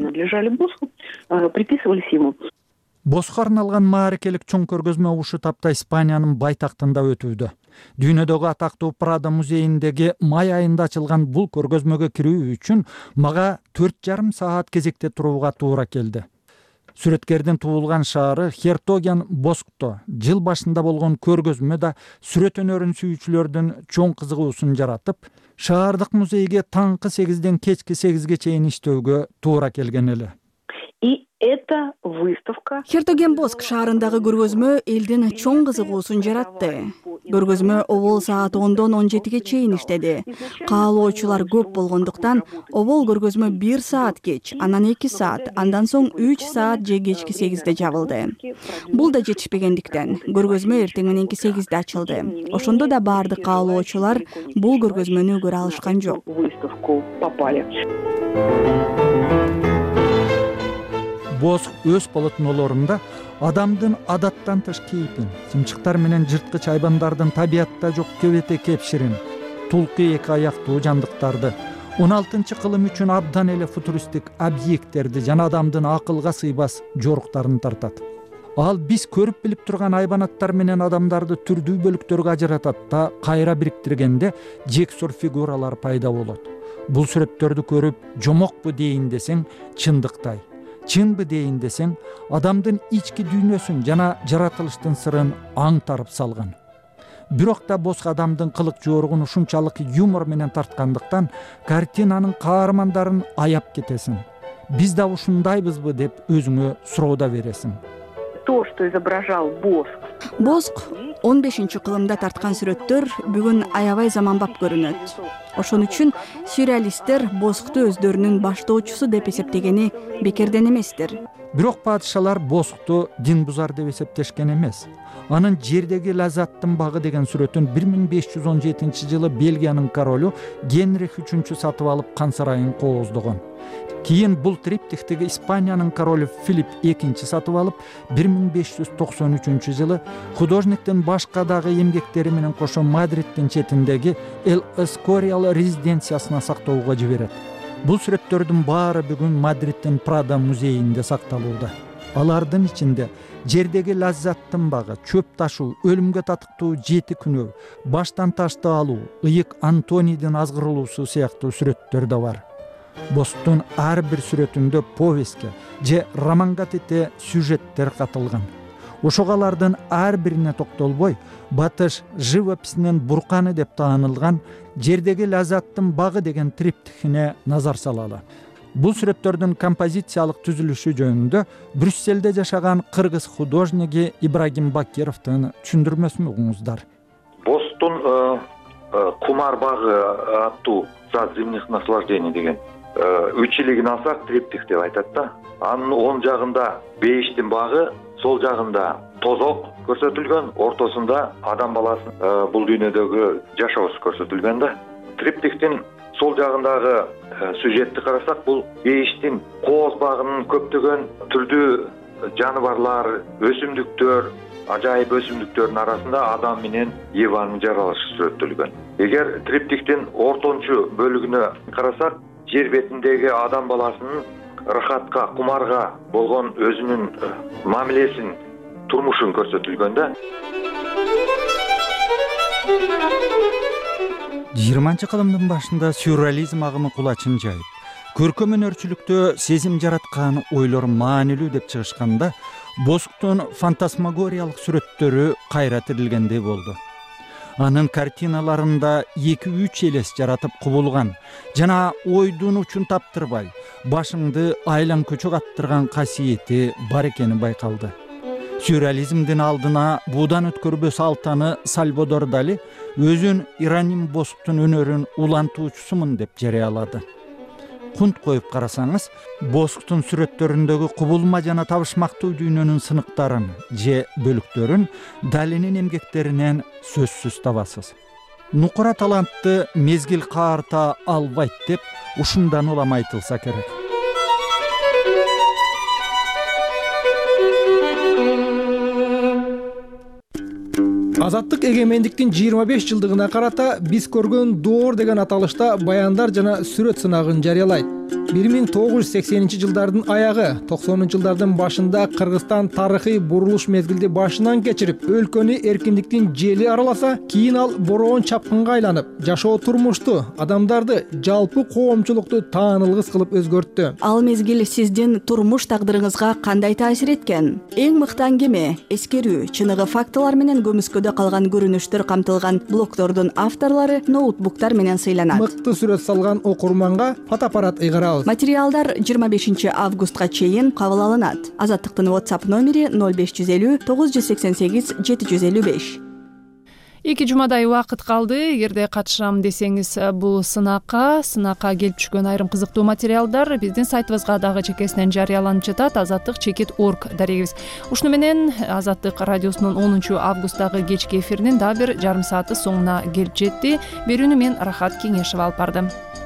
Боско арналган мааракелик чоң көргөзмө ушу тапта Испаниянын байтактында өтүүдө. Дүйнөдөгү атактуу Прада музейиндеги май айында ачылган бул көргөзмөгө кирүү үчүн мага төрт жарым саат кезекте турууга туура келди. Сүрөткердин туулган шаары Хертоген Боскто жыл башында болгон көргөзмө да сүрөт өнөрүн сүйүүчүлөрдүн чоң кызыгуусун жаратып, шаардык музейге таңкы сегизден кечки сегизге чейин иштөөгө туура келген эле. Это выставка. Хертоген Боск шаарындагы көргөзмө элдин чоң кызыгуусун жаратты. Көргөзмө обол саат ондон он жетиге чейин иштеди. Каалоочулар көп болгондуктан обол көргөзмө бир саат кеч, анан эки саат, андан соң үч саат же кечки сегизде жабылды. Бул да жетишпегендиктен көргөзмө эртең мененки сегизде ачылды. Ошондо да баардык каалоочулар бул көргөзмөнү көрө алышкан жок. Боск өз полотнолорунда адамдын адаттан тыш кейпин, чымчыктар менен жырткыч айбандардын табиятта жок кебете кепширин, тулкы эки аяктуу жандыктарды, он алтынчы кылым үчүн абдан эле футуристтик объекттерди жана адамдын акылга сыйбас жоруктарын тартат. Ал биз көрүп билип турган айбанаттар менен адамдарды түрдүү бөлүктөргө ажыратат да кайра бириктиргенде жексур фигуралар пайда болот. Бул сүрөттөрдү көрүп жомокпу дейин десең чындыктай, чынбы дейин десең адамдын ички дүйнөсүн жана жаратылыштын сырын аңтарып салган. Бирок да Боск адамдын кылык жоругун ушунчалык юмор менен тарткандыктан картинанын каармандарын аяп кетесиң. Биз да ушундайбызбы деп өзүңө суроо бересиң. То, что изображал Боск. Боск он бешинчи кылымда тарткан сүрөттөр бүгүн аябай заманбап көрүнөт. Ошон үчүн сюрреалисттер Боскту өздөрүнүн баштоочусу деп эсептегени бекерден эместир. Бирок падышалар Боскту дин бузар деп эсептешкен эмес. Анын жердеги лаззаттын багы деген сүрөтүн бир миң беш жүз он жетинчи жылы Бельгиянын королу Генрих үчүнчү сатып алып кан сарайын кооздогон. Кийин бул триптихтиги Испаниянын королу Филипп экинчи сатып алып, бир миң беш жүз токсон үчүнчү жылы художниктин башка дагы эмгектери менен кошо Мадридтин четиндеги Эл Эскориал резиденциясына сактоого жиберет. Бул сүрөттөрдүн баары бүгүн Мадридтин Прада музейинде сакталууда. Алардын ичинде жердеги лаззаттын багы, чөп ташуу, өлүмгө татыктуу жети күнөө, баштан ташты алуу, ыйык Антонийдин азгырылуусу сыяктуу сүрөттөр да бар. Босктун ар бир сүрөтүндө повестке же романга тете сюжеттер катылган. Ошогалардын ар бирине токтолбой, батыш живописинин бурканы деп таанылган жердеги лаззаттын багы деген триптихине назар салалы. Бул сүрөттөрдүн композициялык түзүлүшү жөнүндө Брюсселде жашаган кыргыз художниги Ибрагим Бакировдун түшүндүрмөсүн угуңуздар. Босктун кумар багы аттуу сад зимних наслаждений деген үч илигин алсак триптих деп айтат да. Анын оң жагында бейиштин багы, сол жагында тозок көрсөтүлгөн, ортосунда адам баласынын бул дүйнөдөгү жашоосу көрсөтүлгөн да. Триптихтин сол жагындагы сюжетти карасак, бул бейиштин кооз багынын көптөгөн түрдүү жаныбарлар, өсүмдүктөр, ажайып өсүмдүктөрдүн арасында адам менен Еванын жаралышы сүрөттөлгөн. Эгер триптихтин ортончу бөлүгүнө карасак, жер бетиндеги адам баласынын рахатка, кумарга болгон өзүнүн мамилесин, турмушун көрсөтүлгөн да. жыйырманчы кылымдын башында сюрреализм агымы кулачын жайып, көркөм өнөрчүлүктө сезим жараткан ойлор маанилүү деп чыгышканда, Босктун фантасмагориялык сүрөттөрү кайра тирилгендей болду. Анын картиналарында эки үч элес жаратып кубулган жана ойдун учун таптырбай, башыңды айлан көчөк аттырган касиети бар экени байкалды. Сюрреализмдин алдына буудан өткөрбөс алтаны Сальвадор Дали өзүн Иероним Босктун өнөрүн улантуучусумун деп жарыялады. Кунт коюп карасаңыз, Босктун сүрөттөрүндөгү кубулма жана табышмактуу дүйнөнүн сыныктарын же бөлүктөрүн Далинин эмгектеринен сөзсүз табасыз. Нукура талантты мезгил каарта албайт деп ушундан улам айтылса керек. Азаттык эгемендиктин жыйырма беш жылдыгына карата биз көргөн доор деген аталышта баяндар жана сүрөт сынагын жарыялайт. бир миң тогуз жүз сексенинчи жылдардын аягы, токсонунчу жылдардын башында Кыргызстан тарыхый бурулуш мезгилди башынан кечирип, өлкөнү эркиндиктин жели араласа, кийин ал бороон чапкынга айланып, жашоо турмушту, адамдарды, жалпы коомчулукту таанылгыс кылып өзгөрттү. Ал мезгил сиздин турмуш тагдырыңызга кандай таасир эткен? Эң мыкты аңгеме, эскерүү, чыныгы фактылар менен көмүскөдө калган көрүнүштөр камтылган блогдордун авторлору ноутбуктар менен сыйланат. Мыкты сүрөт салган окурманга фотоаппарат ыйгарабыз. Материалдар жыйырма бешинчи августка чейин кабыл алынат. Азаттыктын WhatsApp номери ноль беш жүз элүү тогуз жүз сексен сегиз жети жүз элүү беш. Эки жумадай убакыт калды. Эгерде катышам десеңиз, бул сынакка, сынакка келип түшкөн айрым кызыктуу материалдар биздин сайтыбызга дагы чекесинен жарыяланып жатат. Азаттык чекит орг дарегибиз. Ушуну менен Азаттык радиосунун онунчу августтагы кечки эфиринин дагы бир жарым сааты соңуна келип жетти. Берүүнү мен Рахат Кеңешева алып бардым.